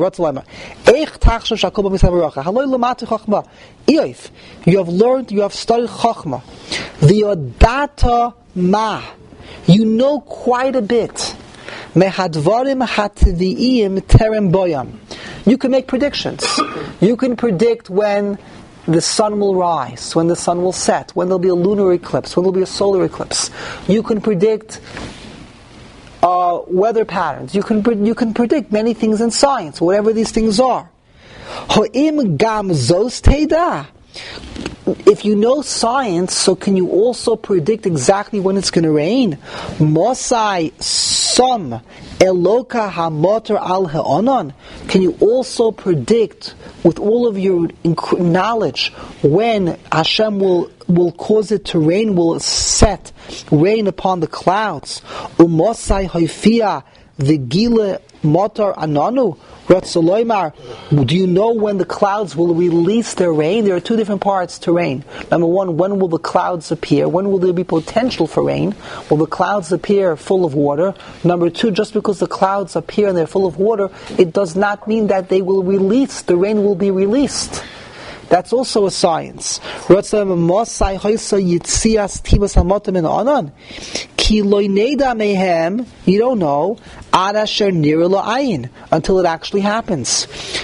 Eif, you have learned, you have studied Chachma. V'yodata ma. You know quite a bit. Mehadvarim hatvi'im terem boyam. You can make predictions. You can predict when the sun will rise, when the sun will set, when there'll be a lunar eclipse, when there'll be a solar eclipse. You can predict uh, weather patterns. You can pre- you can predict many things in science, whatever these things are. Ho'im gam zos teida. If you know science, so can you also predict exactly when it's going to rain? Mosai som eloka hamotor al ha'onon. Can you also predict with all of your inc- knowledge when Hashem will will cause it to rain, will set rain upon the clouds? Umosai hoifia v'gile motor ananu. Do you know when the clouds will release their rain? There are two different parts to rain. Number one, when will the clouds appear? When will there be potential for rain? Will the clouds appear full of water? Number two, just because the clouds appear and they're full of water, it does not mean that they will release, the rain will be released. That's also a science. You don't know until it actually happens.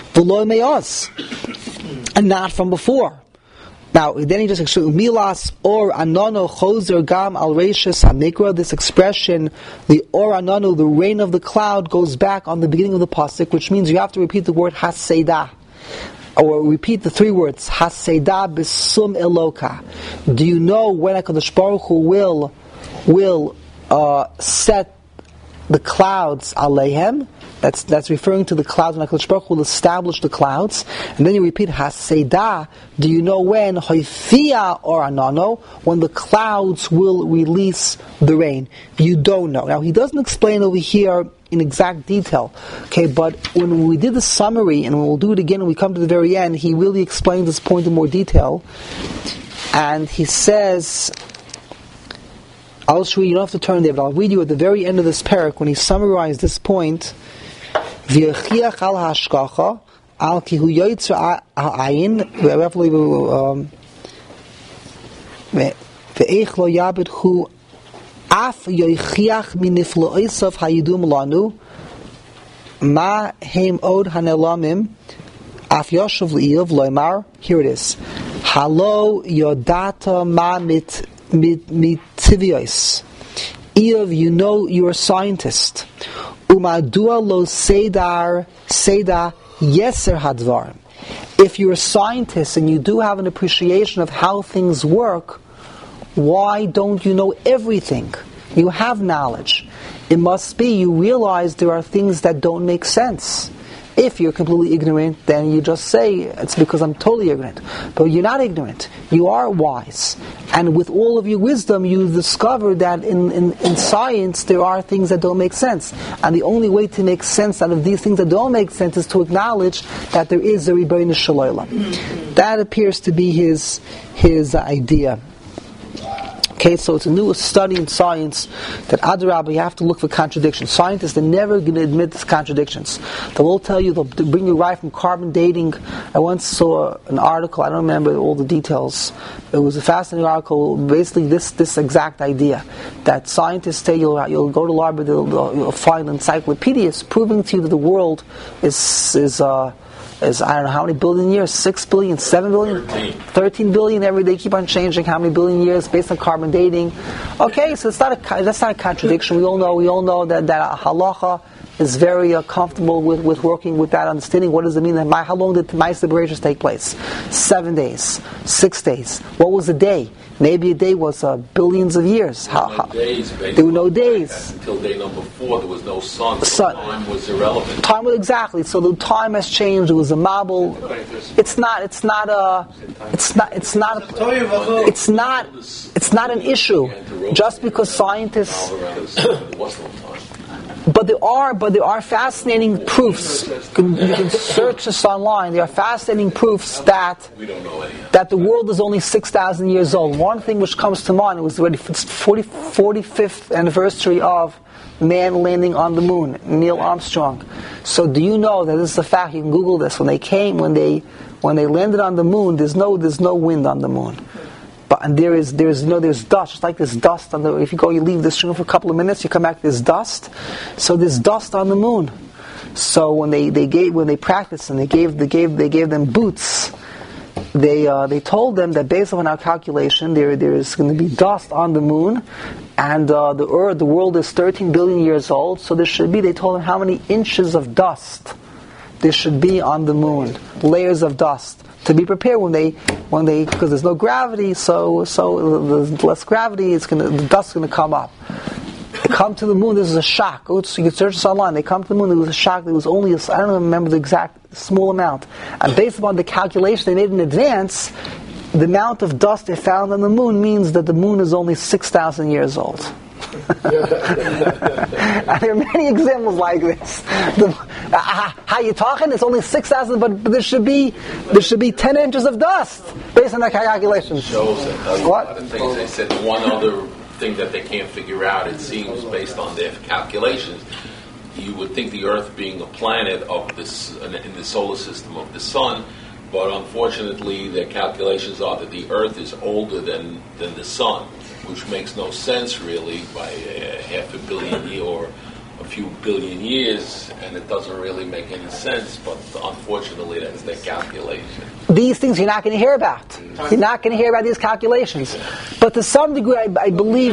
And not from before. Now, then he just explains milas or anono choser gam al reishis hamikra. This expression, the or anono, the rain of the cloud, goes back on the beginning of the pasuk, which means you have to repeat the word haseda. Or repeat the three words, Haseda B'sum Eloka. Do you know when HaKadosh Baruch Hu will, will uh, set the clouds aleihem. That's that's referring to the clouds, and HaKadosh Baruch Hu will establish the clouds. And then you repeat Haseidah. Do you know when Hoifia or Anano, when the clouds will release the rain? You don't know. Now he doesn't explain over here in exact detail. Okay, but when we did the summary, and we'll do it again when we come to the very end, he really explained this point in more detail. And he says, I'll just read, you don't have to turn there, but I'll read you at the very end of this parak when he summarized this point. V'yechiach al hashkacha al ki hu yoytzer ha'ayin ve'eich lo yabed hu af yoychiach minifloisav hayidum lanu ma heim od hanelamim af yoshev li'il v'loimar. Here it is. Halo yodata ma mit mit tiviyos. Eov, you know you're a scientist. Umadua lo seidar seida yeser hadvar. If you're a scientist and you do have an appreciation of how things work, why don't you know everything? You have knowledge. It must be you realize there are things that don't make sense. If you're completely ignorant, then you just say, it's because I'm totally ignorant. But you're not ignorant. You are wise. And with all of your wisdom, you discover that in, in, in science, there are things that don't make sense. And the only way to make sense out of these things that don't make sense is to acknowledge that there is a Rebbeinu Shel Olam. That appears to be his, his idea. Okay, so it's a new study in science that Adarabah, you have to look for contradictions. Scientists are never going to admit these contradictions. They'll all tell you, they'll bring you right from carbon dating. I once saw an article, I don't remember all the details. It was a fascinating article, basically this this exact idea, that scientists say you'll, you'll go to the library, they'll, you'll find encyclopedias proving to you that the world is is uh, is, I don't know how many billion years, six billion, seven billion, thirteen. thirteen billion every day, keep on changing how many billion years based on carbon dating. Okay, so it's not a, that's not a contradiction. We all know, we all know that, that halacha is very uh, comfortable with, with working with that understanding. What does it mean? That my, how long did Ma'aseh Bereishis take place? Seven days, six days. What was a day? Maybe a day was uh, billions of years. How, no days, there were no days. Until day number four, there was no sun. So sun. Time was irrelevant. Time was exactly. So the time has changed. It was a marble. It's not. It's not a. It's not. It's not. A, it's not. It's not an issue. Just because scientists. But there are, but there are fascinating proofs. You can, you can search this online. There are fascinating proofs that that the world is only six thousand years old. One thing which comes to mind, it was already forty, forty-fifth anniversary of man landing on the moon, Neil Armstrong. So, do you know that this is a fact? You can Google this. When they came, when they when they landed on the moon, there's no there's no wind on the moon. But and there is there's you know there's dust, just like this dust on the. If you go, you leave this room for a couple of minutes, you come back, there's dust. So there's dust on the moon. So when they, they gave when they practiced and they gave they gave they gave them boots, they uh, they told them that based on our calculation, there there is going to be dust on the moon, and uh, the earth the world is thirteen billion years old. So there should be. They told them how many inches of dust there should be on the moon, layers of dust. To be prepared when they, when they, because there's no gravity, so so there's less gravity. It's gonna, the dust's gonna come up. They come to the moon. This is a shock. So you can search this online. They come to the moon. There was a shock. There was only a, I don't remember the exact small amount. And based upon the calculation they made in advance, the amount of dust they found on the moon means that the moon is only six thousand years old. And there are many examples like this. The, uh, how you talking? It's only six thousand, but, but there should be there should be ten inches of dust based on that calculation. Shows that a what? lot of things. They said one other thing that they can't figure out. It seems based on their calculations, you would think the Earth being a planet of this in the solar system of the Sun, but unfortunately, their calculations are that the Earth is older than than the Sun, which makes no sense really by uh, half a billion year or a few billion years, and it doesn't really make any sense, but unfortunately that's their calculation. These things you're not going to hear about. Mm-hmm. You're not going to hear about these calculations. But to some degree, I, I believe...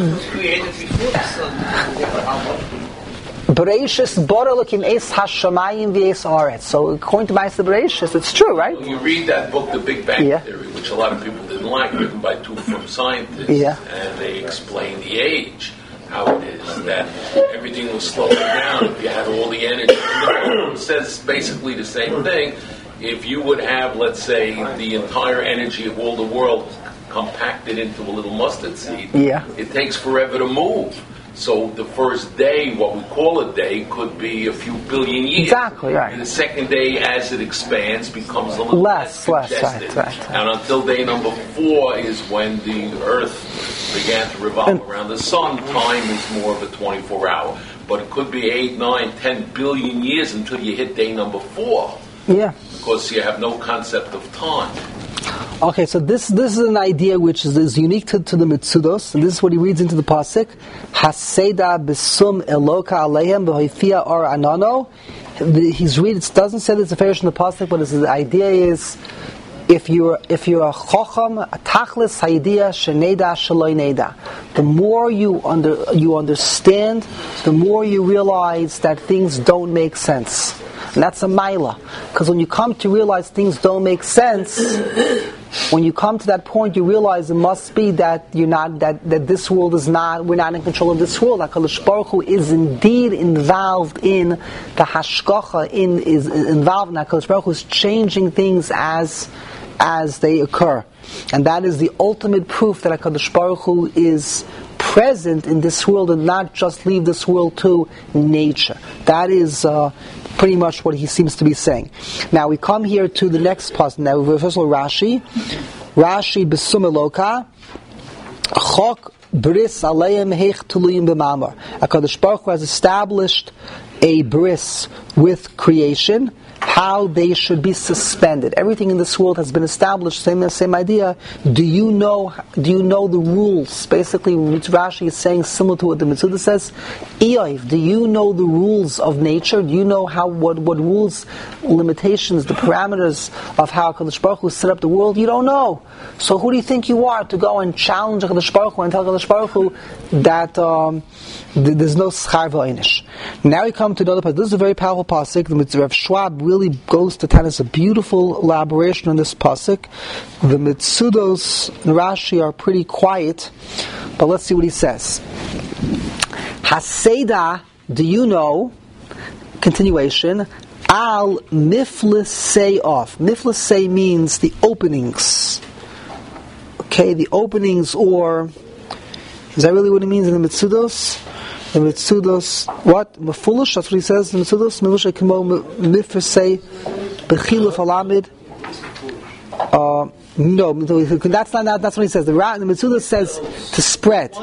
Bereishis bara Elokim es hashamayim v'es aretz. So according to Ma'aseh Bereishis, it's true, right? When you read that book, The Big Bang yeah. Theory, which a lot of people didn't like, written by two from scientists, yeah. and they explain the age, how it is that everything was slowing down. If you had all the energy, it says basically the same thing. If you would have, let's say, the entire energy of all the world compacted into a little mustard seed, yeah. it takes forever to move. So the first day, what we call a day, could be a few billion years. Exactly, right. And the second day, as it expands, becomes a little less, less, less right, right, right. And until day number four is when the Earth began to revolve and around the sun, time is more of a twenty-four hour. But it could be eight, nine, ten billion years until you hit day number four. Yeah. Because you have no concept of time. Okay, so this this is an idea which is, is unique to, to the Mitzudos, and this is what he reads into the pasuk. Haseda besum eloka alehem b'hoifia or anano. He's read. It doesn't say this afresh in the pasuk, but the idea is if you're if you're a chacham, a tachlis hayidiyah sheneda shaloi neda. The more you under you understand, the more you realize that things don't make sense. And that's a maila. Because when you come to realize things don't make sense, when you come to that point, you realize it must be that you're not that, that this world is not we're not in control of this world. HaKadosh Baruch Hu is indeed involved in the hashgacha, in is involved in HaKadosh Baruch Hu is changing things as as they occur. And that is the ultimate proof that HaKadosh Baruch Hu is present in this world and not just leave this world to nature. That is uh, pretty much what he seems to be saying. Now we come here to the next passage. Now first of all, Rashi, Rashi besum eloka, chok bris aleim heich tuluyim b'mamar. HaKadosh Baruch Hu has established a bris with creation, how they should be suspended. Everything in this world has been established. Same same idea. Do you know? Do you know the rules? Basically, Rashi is saying similar to what the Mitzvah says. Eoiv, do you know the rules of nature? Do you know how what what rules, limitations, the parameters of how HaKadosh Baruch Hu set up the world? You don't know. So who do you think you are to go and challenge HaKadosh Baruch Hu and tell HaKadosh Baruch Hu that um, th- there's no schar v'einish? Now we come to another pasuk. This is a very powerful pasuk. The Mitzvah of Schwab really goes to tell us a beautiful elaboration on this pasuk. The Mitzudos and Rashi are pretty quiet, but let's see what he says. Haseda, do you know? Continuation. Al miflisei off. Miflisei means the openings. Okay, the openings, or is that really what it means in the Mitzudos? The Mitzudos, what? Mefulish, that's what he says in the Mitzudos. Mefulish kimo mifrisei bechiluf alamid. Uh, no, that's not. That's what he says. The, the Mitzudos says to spread.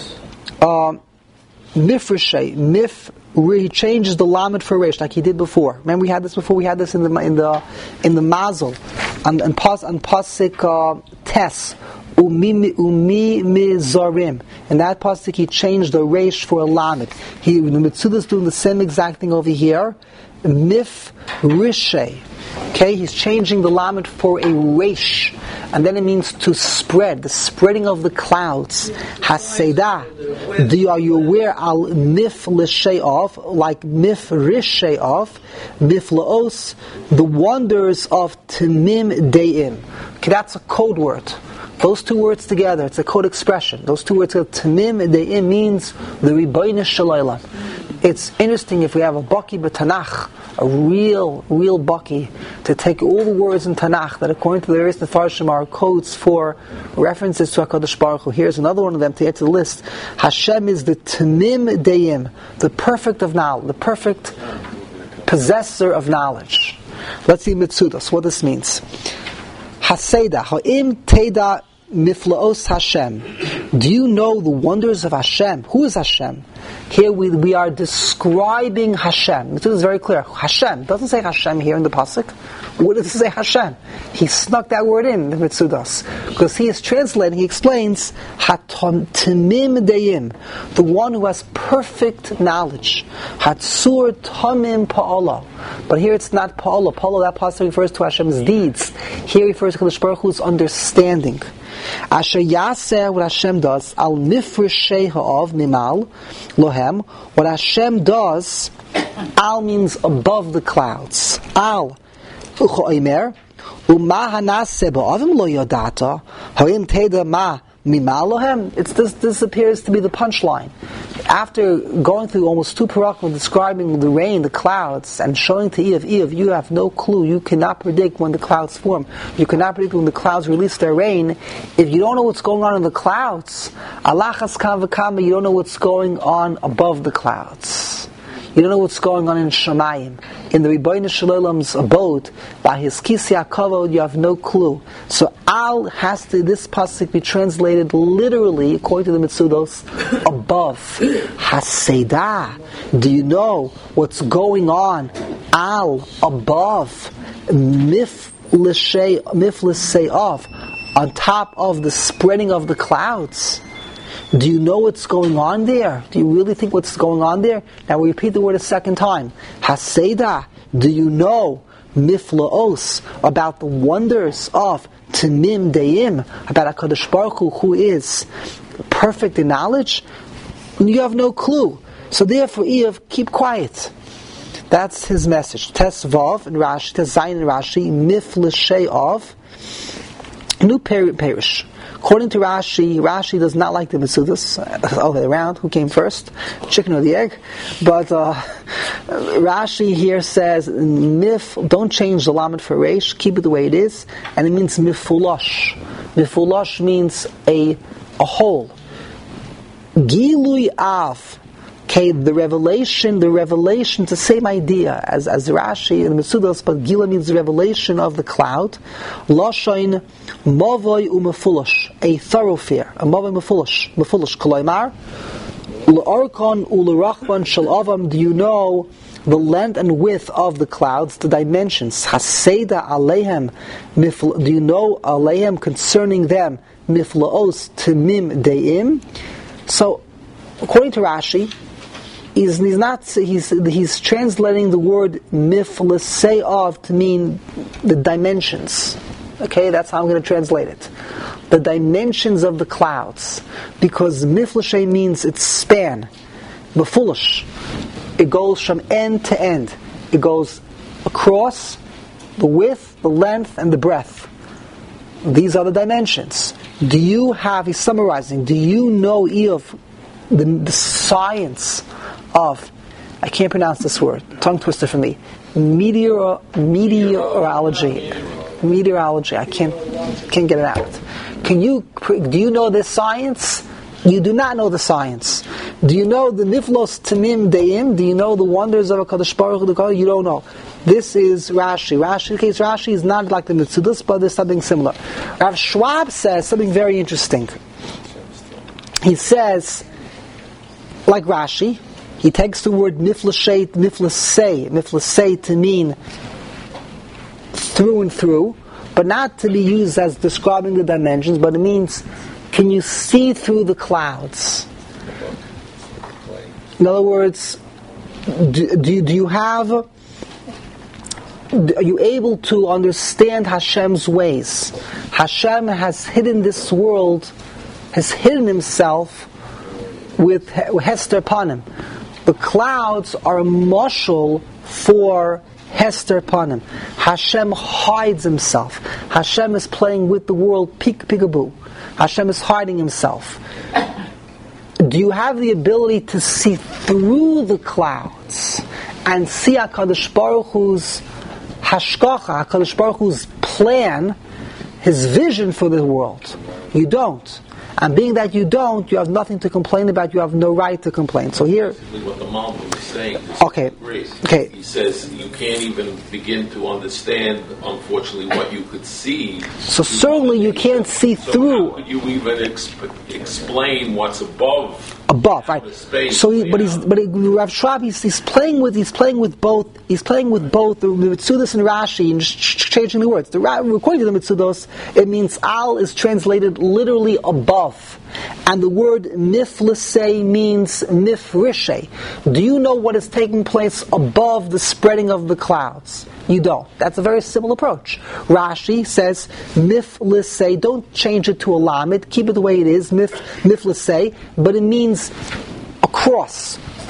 Uh, Mifrishay, mif. Where he changes the lamed for resh, like he did before. Remember, we had this before. We had this in the in the in the mazel, and and pas and pasik uh, tes. Umi umi mizarim. In that pasuk, he changed the resh for a lamed. He the Mitzudah is doing the same exact thing over here. Mif rishay. Okay, he's changing the lamed for a resh, and then it means to spread, the spreading of the clouds. Haseda. Do you, are you aware al mif lishay off, like mif rishay off, mif laos, the wonders of temim deim. Okay, that's a code word. Those two words together, it's a code expression. Those two words, temim deim, means the ribono shel olam. It's interesting if we have a baki b'Tanakh, a real, real baki, to take all the words in Tanakh that according to the various Nefarshim are codes for references to HaKadosh Baruch Hu. Here's another one of them to add to the list. Hashem is the Temim Deim, the perfect of knowledge, the perfect possessor of knowledge. Let's see Mitzudos, what this means. Haseda, ha'im teda miflaos Hashem. Do you know the wonders of Hashem? Who is Hashem? Here we we are describing Hashem. This is very clear. Hashem doesn't say Hashem here in the pasuk. What does it say Hashem? He snuck that word in the Mitzudos because he is translating. He explains Hatam Timim Deim, the one who has perfect knowledge. Hatsur Tamim Pa'ala. But here it's not Pa'ala. Pa'ala, that pasuk refers to Hashem's deeds. Here refers to HaKadosh Baruch Hu's understanding. Asher Yaseh, what Hashem does, al mifreshei ha'av mimal lohem. What Hashem does, al means above the clouds. Al uchoimer uma hanaseh ba'avim lo yodata ha'im teda ma Mimalohem. It's this. This appears to be the punchline. After going through almost two parakim describing the rain, the clouds, and showing to Eve, Eve, you have no clue. You cannot predict when the clouds form. You cannot predict when the clouds release their rain. If you don't know what's going on in the clouds, alachas kavakama, you don't know what's going on above the clouds. You don't know what's going on in Shamayim. In the Rebbeinu Shalom's abode, by his Kisi HaKavod, you have no clue. So Al has to, this pasuk be translated literally, according to the Mitzudos, above. Haseda. Do you know what's going on? Al, above. Mif l'she'of, on top of the spreading of the clouds. Do you know what's going on there? Do you really think what's going on there? Now we repeat the word a second time. Haseda, do you know miflaos, about the wonders of Tamim Deim, about HaKadosh Baruch Hu, who is perfect in knowledge? You have no clue. So therefore, Eve, keep quiet. That's his message. Tes Vav in Rashi, Tes Zayin in Rashi, Miflashei of New Perish. According to Rashi, Rashi does not like the Mitzudas. Uh, all the way around, who came first? Chicken or the egg? But uh, Rashi here says, Mif, don't change the Lamed for Reish, keep it the way it is, and it means Mifulash. Mifulash means a, a hole. Gilui Av. Okay, the revelation, the revelation, it's the same idea as, as Rashi and Mitzudas, but Gila means the revelation of the cloud. Lashain Mavoy Umefulash, a thoroughfare, a Mavoy Mefulash, Mefulash, Kolaymar. L'Arkon U'Lerachman Shel Avam, do you know the length and width of the clouds, the dimensions? Haseda Alehem, do you know Alehem concerning them? Miflaos Tamim Deim. So, according to Rashi, He's, he's not. He's he's translating the word miflasei of to mean the dimensions. Okay, that's how I'm going to translate it. The dimensions of the clouds, because miflasei means its span. Befulish, it goes from end to end. It goes across the width, the length, and the breadth. These are the dimensions. Do you have? He's summarizing. Do you know Eve, the, the science of, I can't pronounce this word, tongue twister for me, meteor, meteorology, meteorology, I can't, can't get it out. Can you, do you know this science? You do not know the science. Do you know the Niflos Tamim Deim? Do you know the wonders of HaKadosh Baruch Hu? You don't know. This is Rashi. Rashi, in case Rashi is not like the Mitzudas, but there's something similar. Rav Schwab says something very interesting. He says, like Rashi, he takes the word miflasei, miflasei, miflasei to mean through and through, but not to be used as describing the dimensions, but it means, can you see through the clouds? In other words, do, do, do you have, are you able to understand Hashem's ways? Hashem has hidden this world, has hidden himself with Hester Panim. The clouds are a mashal for Hester Panim. Hashem hides himself. Hashem is playing with the world peek peekaboo. Hashem is hiding himself. Do you have the ability to see through the clouds and see HaKadosh Baruch Hu's hashkacha, HaKadosh Baruch Hu's plan, his vision for the world? You don't. And being that you don't, you have nothing to complain about. You have no right to complain. So here, what the Malbim is saying. Okay. Okay. He says you can't even begin to understand, unfortunately, what you could see. So certainly you can't see so through. How could you even exp- explain what's above? Above, right? Space so, he, but he's but he, Rav Schwab, he's, he's playing with he's playing with both. He's playing with both the Mitzudos and Rashi, and just ch- changing the words. The according to the Mitzudos, it means al is translated literally above, and the word miflasei means mifrishe. Do you know what is taking place above the spreading of the clouds? You don't. That's a very simple approach. Rashi says miflasei. Don't change it to a lamed. Keep it the way it is. Mif miflasei, but it means across,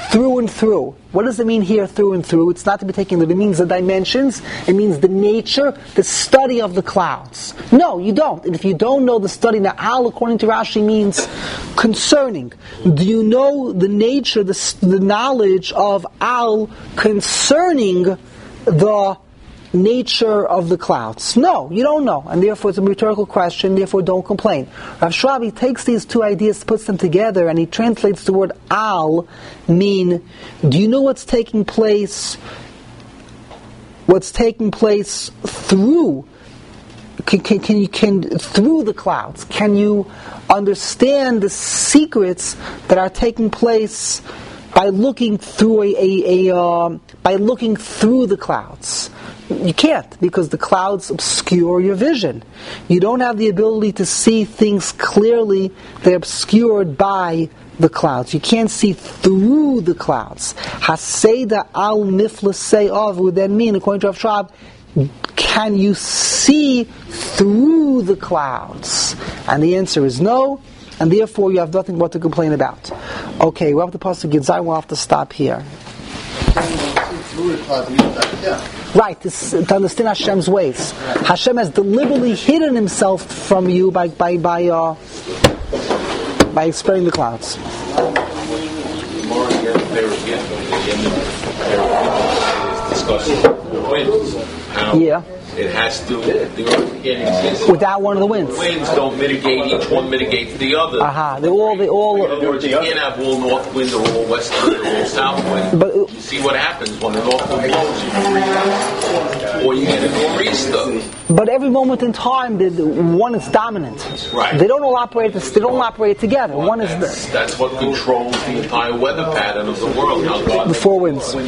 through and through. What does it mean here, through and through? It's not to be taken, it means the dimensions, it means the nature, the study of the clouds. No, you don't. And if you don't know the study, now al, according to Rashi, means concerning. Do you know the nature, the, the knowledge of al concerning the nature of the clouds? No, you don't know, and therefore it's a rhetorical question, therefore don't complain. Rav Shrabi takes these two ideas, puts them together, and he translates the word al, mean, do you know what's taking place, what's taking place through, can, can, can you, can, through the clouds? Can you understand the secrets that are taking place by looking through a, a, a um, by looking through the clouds? You can't, because the clouds obscure your vision. You don't have the ability to see things clearly. They're obscured by the clouds. You can't see through the clouds. Haseda al niflasei of would then mean, according to Rav Schwab, can you see through the clouds? And the answer is no, and therefore you have nothing but to complain about. Okay, we're up to Pasuk Yitzhak, we'll have to stop here. Right, this, to understand Hashem's ways. Hashem has deliberately hidden Himself from you by by by uh, by spreading the clouds. Yeah. It has to, the earth can't exist without one of the winds. Winds don't mitigate, each one mitigates the other. Aha, uh-huh. They all, they all. In other words, you can't have all north wind or all west wind or all south wind. But, uh, you see what happens when the north wind blows, you freeze out. Or you get a nor'easter. But every moment in time, the, the one is dominant. Right. They don't all operate. They don't all operate together. Well, one is that's, the, that's what controls the entire weather pattern of the world. How God the four winds.